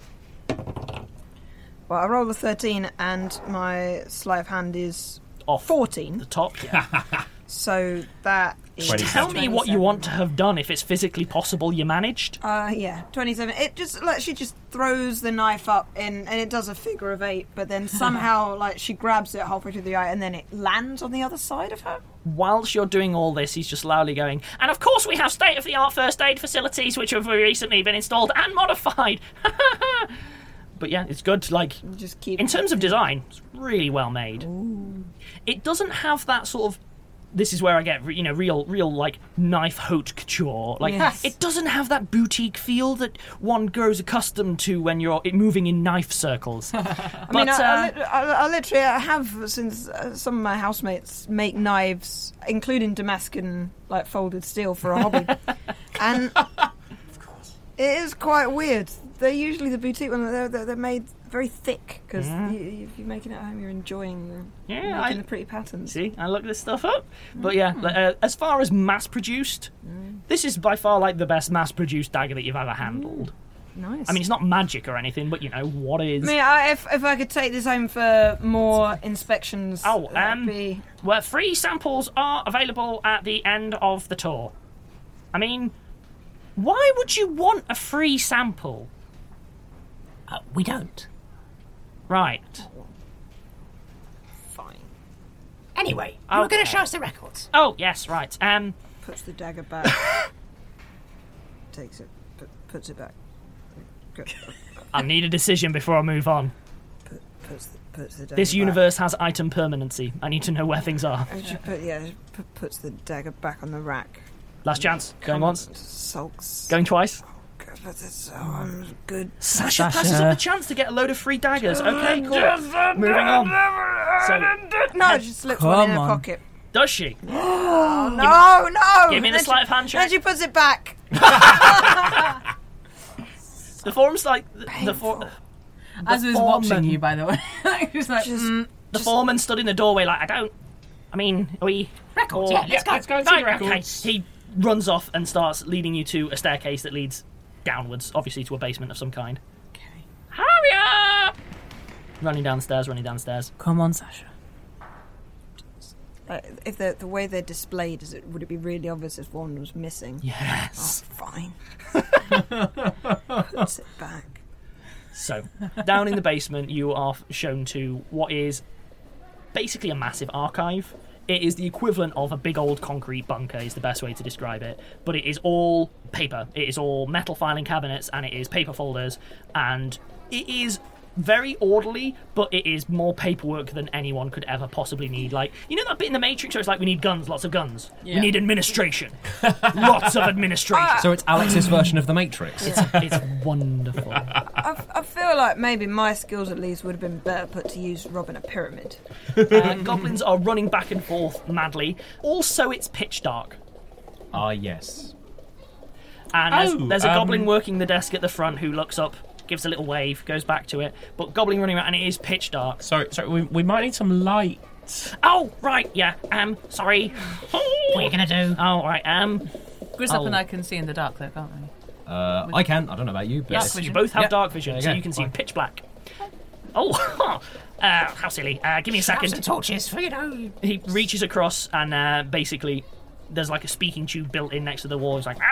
Well, I rolled a thirteen, and my sleight of hand is off fourteen. The top, yeah. So that is... Tell me what you want to have done, if it's physically possible you managed. Uh, yeah, twenty-seven. It just, like, she just throws the knife up, in, and it does a figure of eight, but then somehow, like, she grabs it halfway through the eye, and then it lands on the other side of her. Whilst you're doing all this, he's just loudly going, and of course we have state-of-the-art first aid facilities, which have recently been installed and modified. But yeah, it's good. Like, just keep in terms of design, it's really well made. Ooh. It doesn't have that sort of... This is where I get, you know, real, real like knife haute couture. Like, yes. It doesn't have that boutique feel that one grows accustomed to when you're moving in knife circles. I but, mean, I, uh, I, I, I literally have, since uh, some of my housemates make knives, including Damascus, like folded steel, for a hobby, and it is quite weird. They're usually the boutique ones. They're, they're, they're made very thick because Yeah. you, if you're making it at home, you're enjoying the, Yeah, making I- the pretty patterns. See, I look this stuff up. But yeah, like, uh, as far as mass-produced, this is by far like the best mass-produced dagger that you've ever handled. Nice. I mean, it's not magic or anything, but you know what is. I mean, I, if if I could take this home for more inspections, Oh, that'd um, be... well, free samples are available at the end of the tour. I mean, why would you want a free sample? Uh, we don't. Right. Fine. Anyway, you were Okay. going to show us the records. Oh, yes, right. Um, Puts the dagger back. Takes it. Put, puts it back. Good. I need a decision before I move on. Put, puts, the, puts the dagger This back. universe has item permanency. I need to know where things are. And she put, yeah, p- puts the dagger back on the rack. Last chance. Going once. Sulks. Going twice. God, but it's, oh, I'm good. Sasha, passes up the chance to get a load of free daggers. Okay, cool. Moving on. So, No, she slips one in her pocket. does she? Oh, no, no! Give me the Then sleight she- of hand check. Then she puts it back. The form's like the, the for, As the was watching foreman- you, by the way. He's like, mm, The foreman stood in the doorway like, I don't. I mean, are we records? or- Yeah, let's go. let's go and see Right, the okay. records. He runs off and starts leading you to a staircase that leads downwards, obviously to a basement of some kind. okay. Hurry up! Running down the stairs, running down the stairs. Come on, Sasha. Uh, if the the way they're displayed, is it would it be really obvious if one was missing? Yes. Oh, fine. Puts it back. So, down in the basement, you are shown to what is basically a massive archive. It is the equivalent of a big old concrete bunker, is the best way to describe it. But it is all paper. It is all metal filing cabinets, and it is paper folders, and it is very orderly, but it is more paperwork than anyone could ever possibly need. Like, you know that bit in the Matrix where it's like, we need guns, lots of guns. Yeah. We need administration. Lots of administration. So it's Alex's version of the Matrix. It's, it's wonderful. I, I feel like maybe my skills at least would have been better put to use robbing a pyramid. Uh, goblins are running back and forth madly. Also, it's pitch dark. Ah, yes. And there's, Oh, there's a um, goblin working the desk at the front who looks up, gives a little wave, goes back to it. But goblin running around, and it is pitch dark. Sorry, sorry, we, we might need some light. Oh, right, yeah. Um, sorry. What are you going to do? Oh, right, um... Grizzop oh. and I can see in the dark, though, can't we? Uh, I can. I don't know about you, but Yes, you both have Yeah. dark vision, There so go. you can see Fine. pitch black. Oh, uh, how silly. Uh, give me a Have second. some torches for, you know. He reaches across, and uh, basically, there's like a speaking tube built in next to the wall. He's like,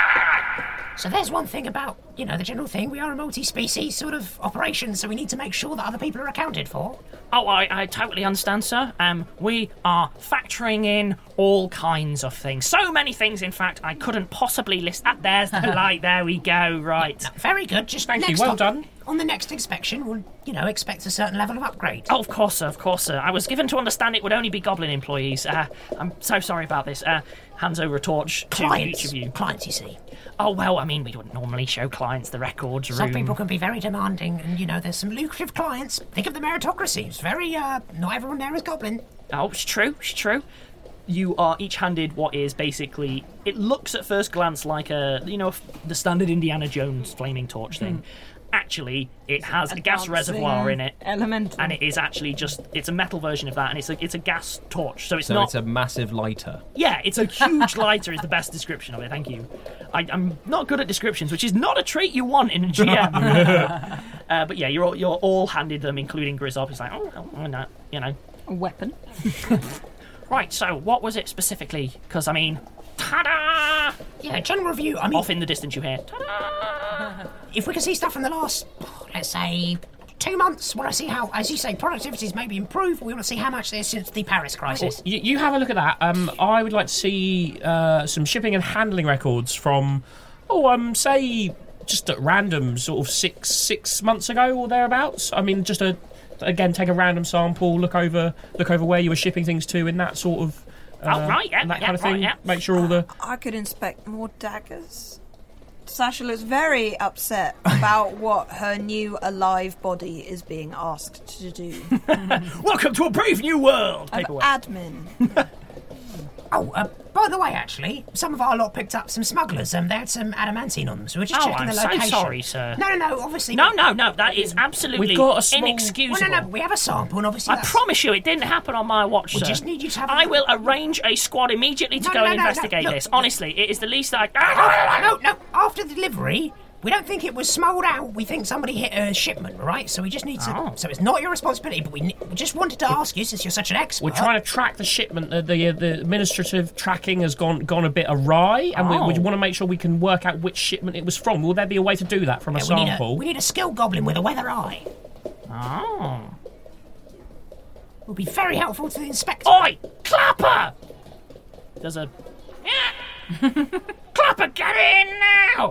So there's one thing about, you know, the general thing. We are a multi-species sort of operation, so we need to make sure that other people are accounted for. oh, I, I totally understand, sir. Um, we are factoring in all kinds of things. So many things, in fact, I couldn't possibly list. Ah, there's the light. There we go. Right. Very good. Just Thank you, next well on, done. On the next inspection, we'll, you know, expect a certain level of upgrade. Oh, of course, sir. Of course, sir. I was given to understand it would only be goblin employees. Uh, I'm so sorry about this. Uh, hands over a torch to Clients. each of you. Clients, you see. Oh, well, I mean, we wouldn't normally show clients the records room. Some people can be very demanding, and, you know, there's some lucrative clients. Think of the meritocracy. It's very, uh, not everyone there is goblin. Oh, it's true. It's true. You are each handed what is basically. It looks at first glance like a, you know, the standard Indiana Jones flaming torch thing. Actually, it has a gas Advancing reservoir in it, Elemental. and it is actually just. It's a metal version of that, and it's a it's a gas torch. So it's So not. it's a massive lighter. Yeah, it's a huge lighter. Is the best description of it. Thank you. I, I'm not good at descriptions, which is not a trait you want in a G M. uh, but yeah, you're all, you're all handed them, including Grizzop. It's like, oh, oh, oh, no, you know. A weapon. Right. So, what was it specifically? Because I mean, ta-da! Yeah, general review. I mean, Off in the distance, you hear. Ta-da! if we can see stuff from the last, let's say, two months, we want to see how, as you say, productivity's maybe improved. We want to see how much there's since the Paris crisis. You, you have a look at that. Um, I would like to see uh, some shipping and handling records from, oh, um, say, just at random, sort of six six months ago or thereabouts. I mean, just a again, take a random sample, look over look over where you were shipping things to, in that sort of. Uh, Oh, right, yeah, and that yeah, kind of right, thing. yeah. Make sure all the. I could inspect more daggers. Sasha looks very upset about what her new alive body is being asked to do. Welcome to a brave new world. Of Paperwork. admin. Oh, uh, by the way, actually, some of our lot picked up some smugglers. Um, they had some adamantine on them, so we're just Oh, checking I'm the so location. sorry, sir. No, no, no. Obviously, No, no, no. That is absolutely We've got a small- inexcusable. Well, no, no. We have a sample, and obviously, I that's... promise you, it didn't happen on my watch, We sir. just need you to have a- I will arrange a squad immediately to No, go no, and no, no, investigate look, this. look. Honestly, it is the least I. No, no. After the delivery, We don't think it was smuggled out. We think somebody hit a shipment, right? So we just need to... Oh. So it's not your responsibility, but we, ne- we just wanted to ask you, since you're such an expert... We're trying to track the shipment. The the, the administrative tracking has gone gone a bit awry, and Oh. we, we want to make sure we can work out which shipment it was from. Will there be a way to do that from a Yeah, we need a- sample? we need a skilled goblin with a weather eye. Oh. Will be very helpful to the inspector. Oi! Clapper! There's a... Clapper, get in now!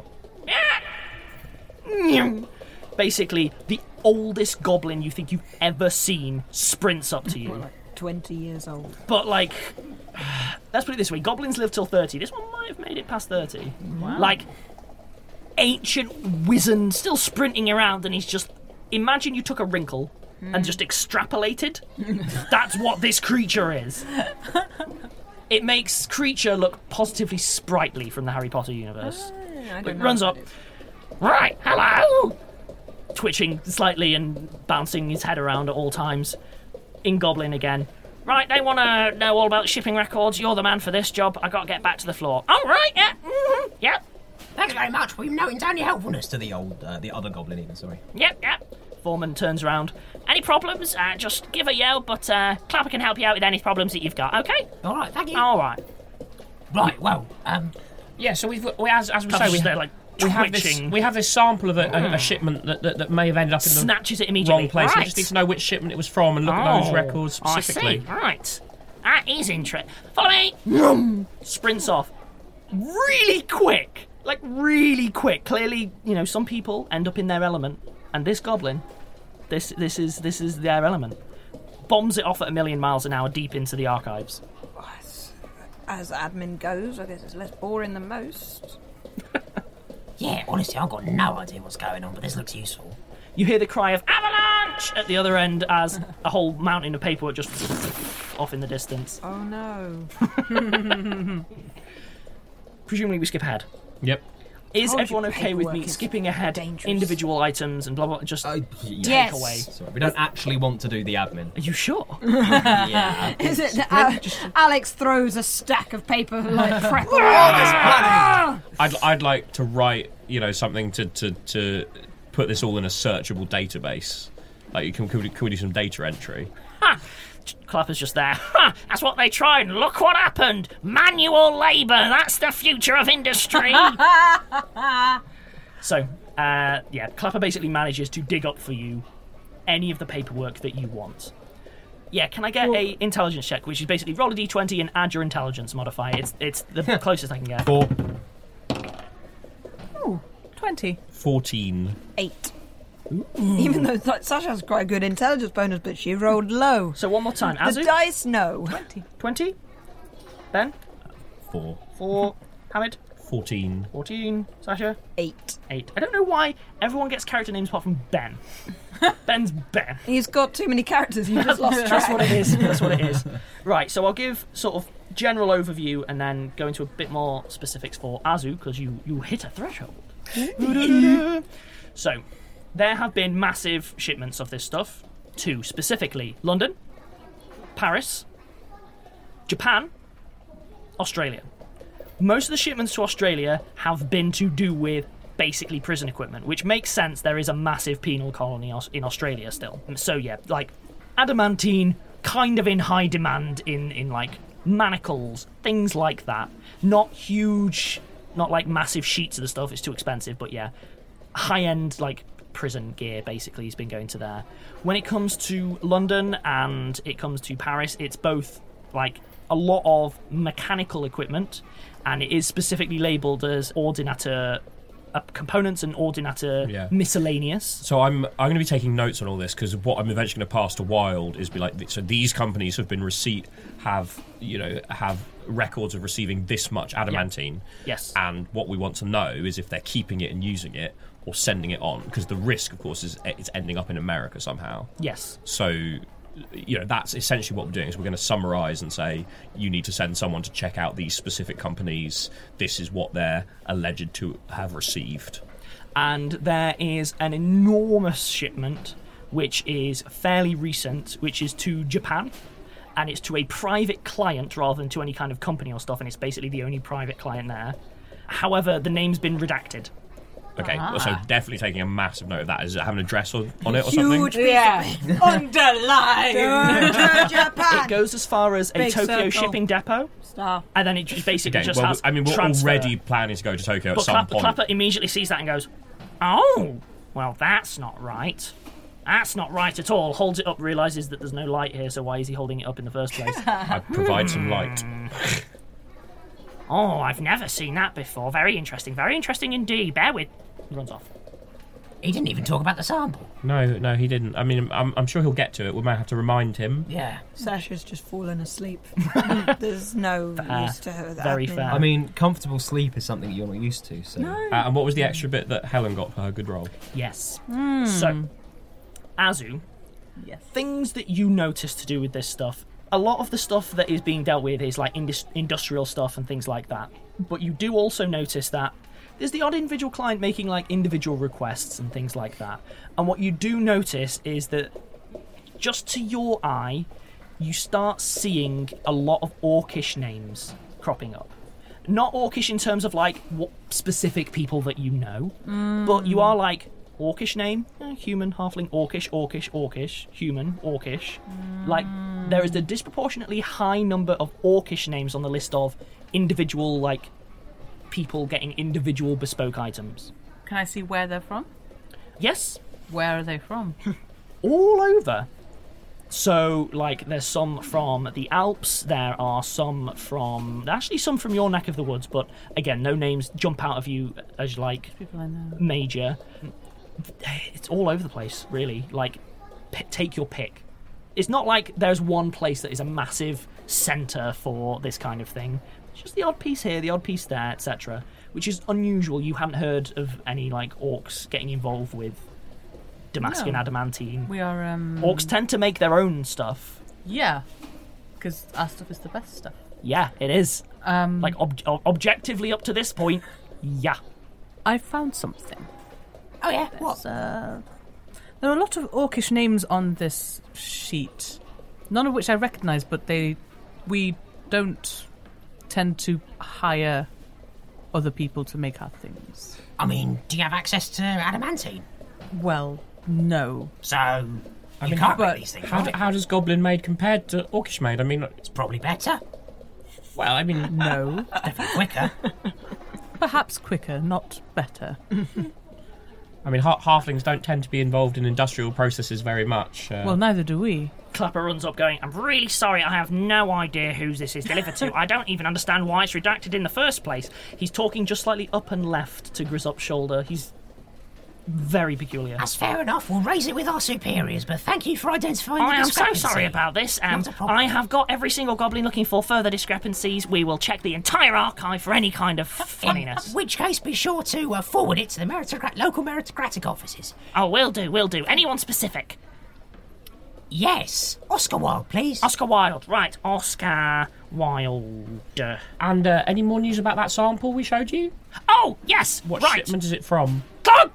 Basically, the oldest goblin you think you've ever seen sprints up to you. Twenty years old. But, like, let's put it this way. Goblins live till thirty. This one might have made it past thirty. Wow. Like, ancient wizened, still sprinting around, and he's just... Imagine you took a wrinkle and just extrapolated. That's what this creature is. It makes creature look positively sprightly from the Harry Potter universe. I don't It know runs what up. it is. Right, hello! Twitching slightly and bouncing his head around at all times. In Goblin again. Right, they want to know all about shipping records. You're the man for this job. I got to get back to the floor. All right, yeah, mm-hmm, yep, Thanks very much. We've noted down your helpfulness. To the old, uh, the other goblin even, sorry. yep, yep. Foreman turns around. Any problems? Uh, just give a yell, but uh, Clapper can help you out with any problems that you've got, okay? All right, thank you. All right. Right, well, um... Yeah, so we've we, as, as we Clapper's say, we, just ha- there, like, we have this twitching. we have this sample of a, a, Mm. a shipment that, that that may have ended up in the Snatches it immediately. wrong place. We Right. just need to know which shipment it was from and look at those Oh, records specifically. I see. Right. That is interesting. Follow me. Sprints off. Really quick. Like, really quick. Clearly, you know, some people end up in their element. And this goblin, this this is this is their element. Bombs it off at a million miles an hour deep into the archives. As admin goes, I guess it's less boring than most. Yeah, honestly, I've got no idea what's going on, but this looks useful. You hear the cry of avalanche at the other end as a whole mountain of paperwork just off in the distance. Oh no. Presumably we skip ahead. Yep. Is Told you everyone okay with paperwork me is skipping ahead dangerous. individual items and blah blah, just take Yes. away? Sorry, we don't actually want to do the admin. Are you sure? Yeah. Is it that Al- Alex throws a stack of paper like prep? I'd I'd like to write, you know, something to to, to put this all in a searchable database. Like, you can could we, could we do some data entry? Ha! Clapper's just there. Ha! That's what they tried. Look what happened. Manual labour. That's the future of industry. So, uh, yeah, Clapper basically manages to dig up for you any of the paperwork that you want. Yeah, can I get a intelligence check, which is basically roll a d twenty and add your intelligence modifier. It's it's the closest I can get. Four. Ooh, twenty. Fourteen. Eight. Even though Th- Sasha has quite a good intelligence bonus, but she rolled low. So one more time. The Azu? dice, no. Twenty. twenty? Ben? Four. Four. Hamid? Fourteen. fourteen. Sasha? Eight. Eight. I don't know why everyone gets character names apart from Ben. Ben's Ben. He's got too many characters. You just lost track. That's what it is. That's what it is. Right, so I'll give sort of general overview and then go into a bit more specifics for Azu, because you, you hit a threshold. So, there have been massive shipments of this stuff to specifically London, Paris, Japan, Australia. Most of the shipments to Australia have been to do with basically prison equipment, which makes sense. There is a massive penal colony aus- in Australia still. So yeah, like adamantine, kind of in high demand in, in like manacles, things like that. Not huge, not like massive sheets of the stuff, it's too expensive, but yeah, high-end like prison gear basically has been going to there. When it comes to London and it comes to Paris, it's both like a lot of mechanical equipment, and it is specifically labelled as ordinateur uh, components and ordinateur Yeah. miscellaneous. So I'm I'm going to be taking notes on all this, because what I'm eventually going to pass to Wild is be like, so these companies have been receipt have you know have records of receiving this much adamantine. Yes. And what we want to know is if they're keeping it and using it or sending it on, because the risk, of course, is it's ending up in America somehow. Yes. So, you know, that's essentially what we're doing, is we're going to summarise and say, you need to send someone to check out these specific companies. This is what they're alleged to have received. And there is an enormous shipment which is fairly recent, which is to Japan, and it's to a private client rather than to any kind of company or stuff, and it's basically the only private client there. However, the name's been redacted. Okay, Ah. so definitely taking a massive note of that. Is it having a dress on, on it or something? Huge. Yeah. Underline. Japan. It goes as far as a Big Tokyo circle. shipping depot, Star. and then it just basically Okay, just well, has I mean, we're transfer. already planning to go to Tokyo at But some Clapper, point. Clapper immediately sees that and goes, "Oh, well, that's not right. That's not right at all." Holds it up, realises that there's no light here, so why is he holding it up in the first place? I provide some light. Oh, I've never seen that before. Very interesting. Very interesting indeed. Bear with. He runs off. He didn't even talk about the sample. No, no, he didn't. I mean, I'm, I'm sure he'll get to it. We might have to remind him. Yeah. Sasha's just fallen asleep. There's no Fair. use to her. That Very happening. fair. I mean, comfortable sleep is something you're not used to, so... No. Uh, and what was the extra bit that Helen got for her good roll? Yes. Hmm. So, Azu, Yes. things that you notice to do with this stuff, a lot of the stuff that is being dealt with is like indus- industrial stuff and things like that. But you do also notice that there's the odd individual client making like individual requests and things like that. And what you do notice is that just to your eye, you start seeing a lot of orcish names cropping up. Not orcish in terms of like what specific people that you know, but you are like orcish name, eh, human, halfling, orcish, orcish, orcish, human, orcish. Like there is a disproportionately high number of orcish names on the list of individual like people getting individual bespoke items. Can I see where they're from? Yes, Where are they from? all over. So, like, there's some from the Alps, there are some from... Actually, some from your neck of the woods, but, again, no names jump out of you as, like, People I know. major. It's all over the place, really. Like, p- take your pick. It's not like there's one place that is a massive centre for this kind of thing. It's just the odd piece here, the odd piece there, et cetera, which is unusual. You haven't heard of any, like, orcs getting involved with Damascus No. adamantine. We are, um... Orcs tend to make their own stuff. Yeah. Because our stuff is the best stuff. Yeah, it is. Um... Like, ob- ob- objectively up to this point, yeah. I found something. Oh, yeah? What? Uh, there are a lot of orcish names on this sheet. None of which I recognise, but they... We don't tend to hire other people to make our things. I mean, do you have access to adamantine? Well, no. So, I you mean, can't how, make these things, how, right? how does Goblin Made compare to Orcish Made? I mean, It's probably better. well, I mean, No. Definitely quicker. Perhaps quicker, not better. I mean, ha- halflings don't tend to be involved in industrial processes very much. Uh, Well, neither do we. Clapper runs up going, I'm really sorry, I have no idea whose this is delivered to. I don't even understand why it's redacted in the first place. He's talking just slightly up and left to Grizzop's shoulder. He's very peculiar. That's fair enough. We'll raise it with our superiors, but thank you for identifying the I am so discrepancy. sorry about this. Um, Not a problem. I have got every single goblin looking for further discrepancies. We will check the entire archive for any kind of funniness. In which case, be sure to uh, forward it to the meritocrat- local meritocratic offices. Oh, will do, will do. Anyone specific? Yes. Oscar Wilde, please. Oscar Wilde. Right, Oscar Wilde. and uh, any more news about that sample we showed you? Oh, yes, What right. shipment is it from? Clunk!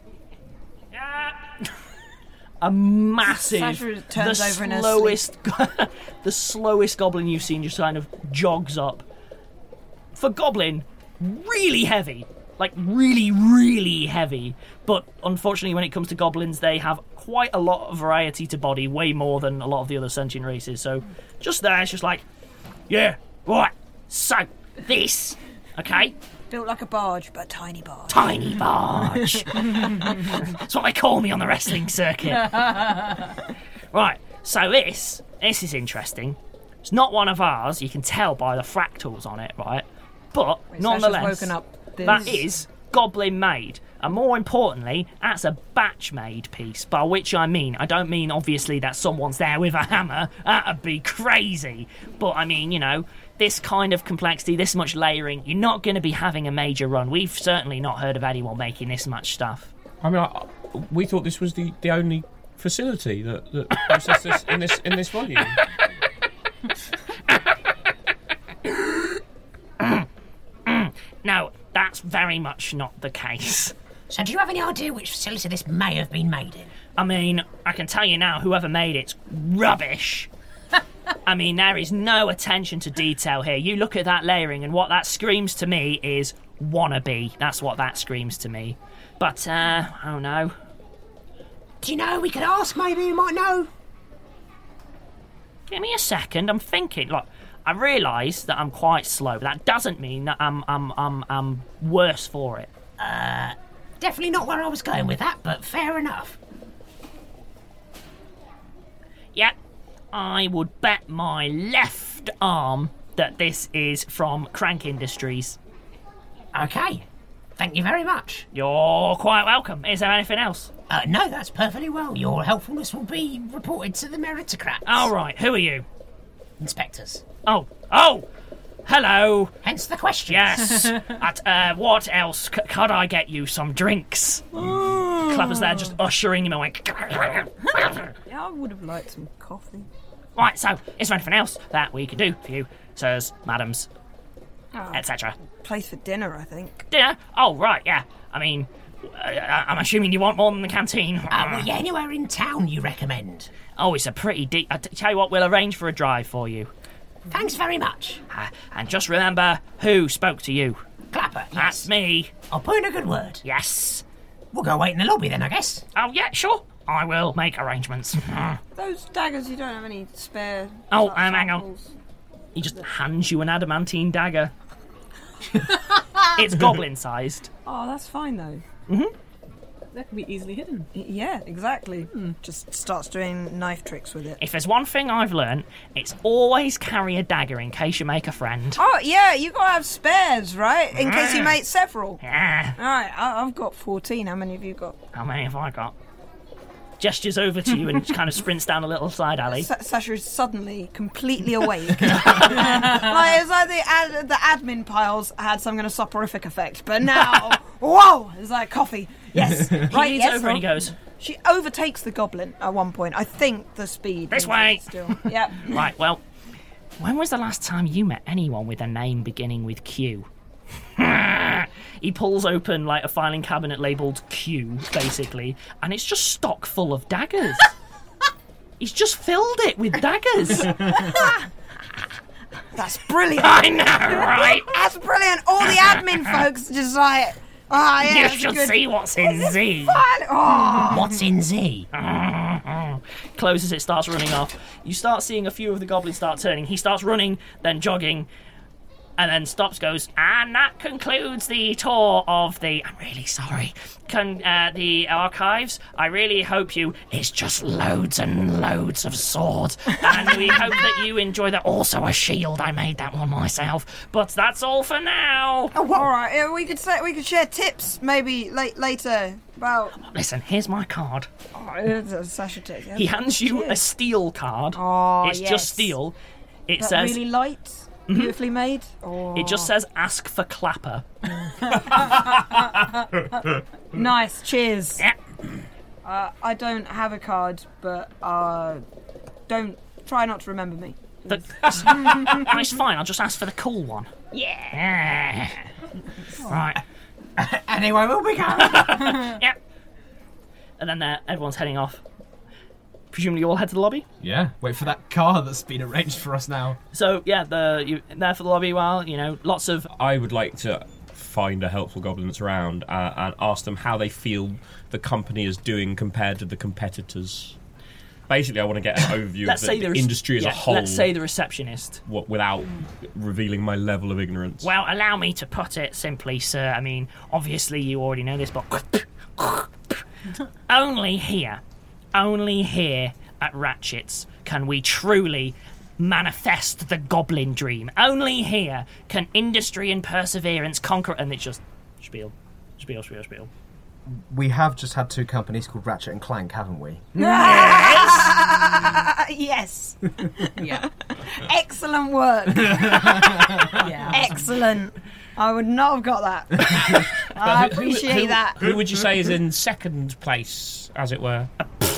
A massive, Sasha turns the over in her slowest, the slowest goblin you've seen just kind of jogs up. For goblin, really heavy, like really, really heavy. But unfortunately, when it comes to goblins, they have quite a lot of variety to body, way more than a lot of the other sentient races. So just there, it's just like, yeah, right. So, this, okay? Built like a barge, but a tiny barge. Tiny barge. That's what they call me on the wrestling circuit. Right, so this, this is interesting. It's not one of ours, you can tell by the fractals on it, right? But, Wait, nonetheless, Sasha's woken up. This. that is goblin made. And more importantly, that's a batch made piece. By which I mean, I don't mean obviously that someone's there with a hammer. That'd be crazy. But I mean, you know, this kind of complexity, this much layering, you're not going to be having a major run. We've certainly not heard of anyone making this much stuff. I mean, I, we thought this was the, the only facility that, that processed this in this in this volume. No, that's very much not the case. So do you have any idea which facility this may have been made in? I mean, I can tell you now, whoever made it's rubbish. I mean, there is no attention to detail here. You look at that layering, and what that screams to me is wannabe. That's what that screams to me. But, uh, I don't know. Do you know, we could ask, maybe you might know. Give me a second, I'm thinking. Look, I realise that I'm quite slow, but that doesn't mean that I'm, I'm, I'm, I'm worse for it. Uh, definitely not where I was going with that, but fair enough. Yep, I would bet my left arm that this is from Crank Industries. Okay, thank you very much. You're quite welcome. Is there anything else? Uh, no, that's perfectly well. Your helpfulness will be reported to the meritocrats. All right, who are you? Inspectors. Oh, oh, hello. Hence the question. Yes. At, uh, what else? C- could I get you some drinks? Clapper's there just ushering him away. Yeah, I would have liked some coffee. Right, so, is there anything else that we can do for you, sirs, madams, Oh, et cetera? place for dinner, I think. Dinner? Oh, right, yeah. I mean, uh, I'm assuming you want more than the canteen. Uh, well, yeah, anywhere in town you recommend? Oh, it's a pretty deep... I t- tell you what, we'll arrange for a drive for you. Thanks very much. Uh, and just remember who spoke to you. Clapper, yes. That's me. I'll put in a good word. Yes. We'll go wait in the lobby then, I guess. Oh, yeah, sure. I will make arrangements. Those daggers, you don't have any spare... Oh, um, hang on. He just hands you an adamantine dagger. It's goblin-sized. Oh, that's fine, though. Mm-hmm. That can be easily hidden. Y- yeah, exactly. Hmm. Just starts doing knife tricks with it. If there's one thing I've learned, it's always carry a dagger in case you make a friend. Oh, yeah, you gotta have spares, right? In case you make several. Yeah. Alright, I- I've got fourteen. How many have you got? How many have I got? Gestures over to you and kind of sprints down a little side alley. Sa- Sasha is suddenly completely awake. like, it's like the, ad- the admin piles had some kind of soporific effect, but now, whoa! It's like coffee. Yes, He right. leans yes, over and he goes, She overtakes the goblin at one point. I think the speed. This is way. Still, yep. Right, well, when was the last time you met anyone with a name beginning with Q? He pulls open like a filing cabinet labelled Q, basically, and it's just stock full of daggers. He's just filled it with daggers. That's brilliant. I know, right? That's brilliant. All the admin folks just like, ah, yeah. You that's should good. see what's in This is Z. fun. Oh. What's in Z? Closes it, starts running off. You start seeing a few of the goblins start turning. He starts running, then jogging, and then stops, goes, and that concludes the tour of the, I'm really sorry, Con, uh, the archives. I really hope you, it's just loads and loads of swords, and we hope that you enjoy that. Also a shield, I made that one myself, but that's all for now. Oh, all right. Yeah, we could say we could share tips maybe late later about. Listen, here's my card. Oh, it's a Sasha tip. Yeah. He hands you a Cheers. steel card. Oh, it's yes. just steel. It That says really light, beautifully made. Oh. It just says ask for Clapper. Nice. Cheers. Yeah. Uh, I don't have a card, but uh, don't try not to remember me. The, oh, it's fine, I'll just ask for the cool one. Yeah. Right. Anyway, we'll be going. Yep. And then uh, everyone's heading off. Presumably you all head to the lobby? Yeah, wait for that car that's been arranged for us now. So, yeah, the you there for the lobby while, you know, lots of... I would like to find a helpful goblin that's around uh, and ask them how they feel the company is doing compared to the competitors. Basically, I want to get an overview let's of say the, the the rec- industry as yeah, a whole. Let's say the receptionist. What, without revealing my level of ignorance. Well, allow me to put it simply, sir. I mean, obviously you already know this, but... only here, only here at Ratchet's can we truly manifest the goblin dream. Only here can industry and perseverance conquer... And it's just spiel, spiel, spiel, spiel. We have just had two companies called Ratchet and Clank, haven't we? Yes. Yeah. Excellent work. Yeah. Excellent. I would not have got that. I Who- who- appreciate who- that. Who would you say is in second place, as it were?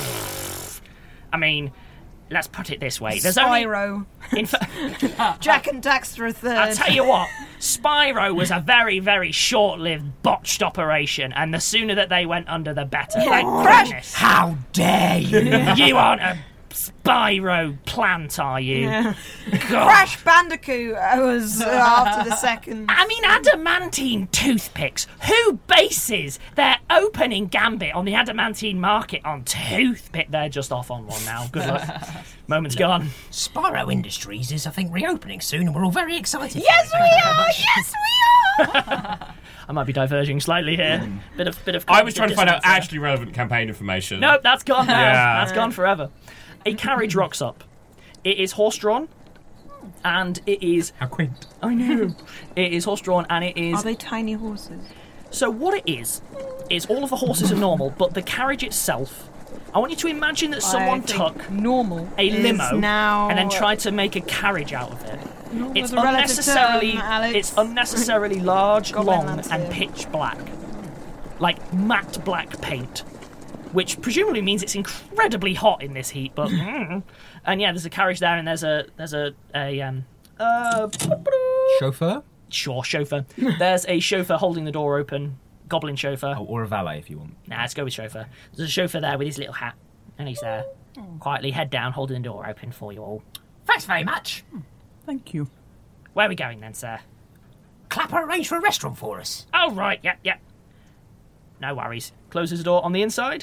I mean, let's put it this way. There's only... Spyro. In fa- Jack and Daxter a third. I'll tell you what, Spyro was a very, very short-lived, botched operation, and the sooner that they went under, the better. Thank Crash! goodness. How dare you! You aren't a Spyro plant, are you? Yeah. God. Crash Bandicoot was uh, after the second. I mean, adamantine toothpicks. Who bases their opening gambit on the adamantine market on toothpick? They're just off on one now. Good luck. Moment's gone. Spyro Industries is, I think, reopening soon, and we're all very excited. Yes, for it. we Thank you very are. much. Yes, we are. I might be diverging slightly here. Bit of, bit of. I was trying to find out dissonance there. actually relevant campaign information. Nope, that's gone now. Yeah. That's gone forever. A carriage rocks up. It is horse-drawn, and it is... How quaint. I know. It is horse-drawn, and it is... Are they tiny horses? So what it is, is all of the horses are normal, but the carriage itself... I want you to imagine that someone I think took normal a is limo now and then tried to make a carriage out of it. Normal It's is a relative unnecessarily, term, Alex. it's unnecessarily large, Goblin long, lands and here. pitch black, like matte black paint, which presumably means it's incredibly hot in this heat. But mm. and yeah, there's a carriage there, and there's a there's a a um uh Chauffeur? Sure, chauffeur. There's a chauffeur holding the door open, goblin chauffeur. Oh, or a valet if you want. Nah, let's go with chauffeur. There's a chauffeur there with his little hat, and he's there, quietly head down, holding the door open for you all. Thanks very much. Thank you. Where are we going then, sir? Clapper arranged for a restaurant for us. Oh, right, yep, yep. No worries. Closes the door on the inside.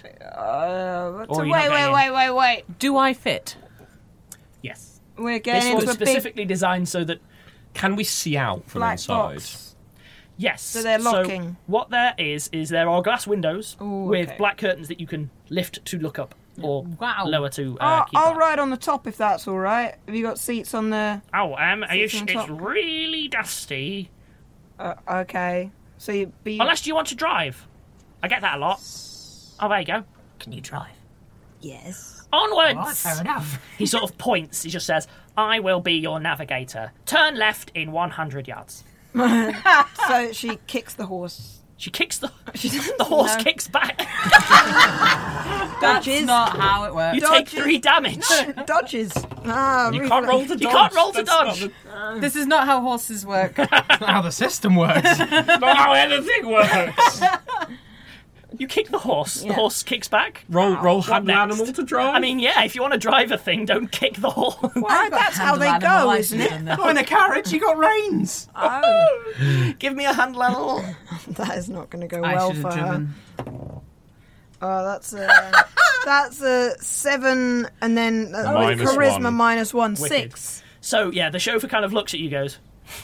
Uh, Or wait, you're not wait, going wait, wait, wait. Do I fit? Yes. We're This getting was into a big specifically designed so that... Can we see out from black inside? box. Yes. So they're locking. what there is, is there are glass windows Ooh, with okay. black curtains that you can lift to look up or Wow. lower to uh, I'll, keep I'll up. ride on the top if that's all right. Have you got seats on the? Oh, um, are you, Seats on it's top. really dusty. Uh, okay. So you be. Unless you want to drive. I get that a lot. Oh, there you go. Can you drive? Yes. Onwards! All right, fair enough. He sort of points. He just says, I will be your navigator. Turn left in one hundred yards. So she kicks the horse. She kicks the... the horse No. kicks back. That's Dodges. not how it works. You take three damage. Dodges. Ah, You reflex. can't roll to dodge. You can't roll to That's not dodge. the- This is not how horses work. Not how the system works. not how anything works. You kick the horse. The Yeah. horse kicks back. roll roll What hand next? animal to drive. I mean, yeah, if you want to drive a thing, don't kick the horse. Ah, that's how they go, isn't it? Not in a carriage, you got reins. Oh, Give me a handle animal. that is not going to go I well should for have her. driven. Oh, that's a that's a seven, and then uh, Minus charisma one. minus one, Wicked. six. So, yeah, the chauffeur kind of looks at you, goes,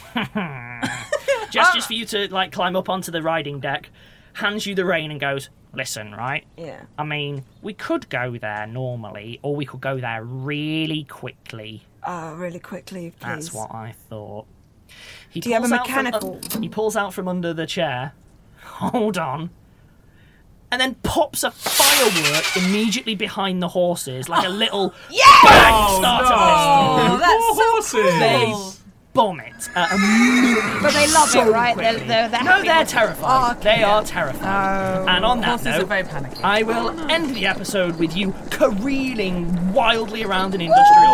gestures for you to, like, climb up onto the riding deck, hands you the rein and goes, listen, right? Yeah. I mean, we could go there normally, or we could go there really quickly. Oh, really quickly, please. That's what I thought. He Do you have a pulls out from mechanical? un- he pulls out from under the chair. Hold on. And then pops a firework immediately behind the horses, like a little Yes! bang Oh, starter no. pistol. Oh, that's so horses. They cool. bomb it. At a But they love so it, right? They're, quickly. they're, they're no, happy they're with it. terrified. Oh, okay. They are terrified. Oh. And on that Horses are note, very panicky. I will end the episode with you careering wildly around an industrial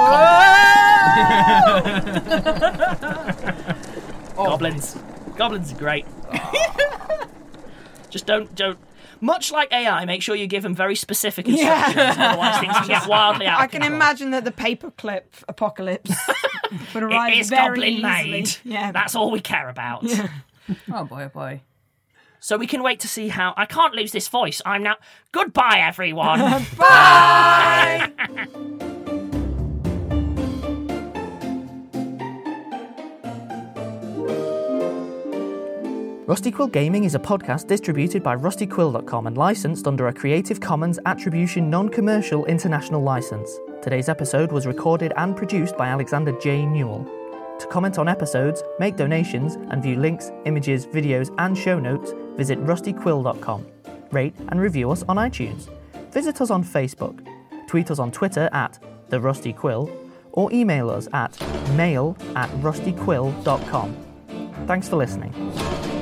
complex. Goblins. Goblins are great. Just don't don't. Much like A I, make sure you give them very specific instructions. Yeah. Otherwise, things can get wildly out. I of can control. imagine that the paperclip apocalypse would arrive It is very goblin easily. made. Yeah. That's all we care about. Oh boy, oh boy. So we can wait to see how. I can't lose this voice. I'm now. Goodbye, everyone. Bye! Rusty Quill Gaming is a podcast distributed by rusty quill dot com and licensed under a Creative Commons Attribution Non-Commercial International License. Today's episode was recorded and produced by Alexander J. Newell. To comment on episodes, make donations, and view links, images, videos, and show notes, visit rusty quill dot com. Rate and review us on iTunes. Visit us on Facebook. Tweet us on Twitter at The Rusty Quill, or email us at mail at rusty quill dot com. Thanks for listening.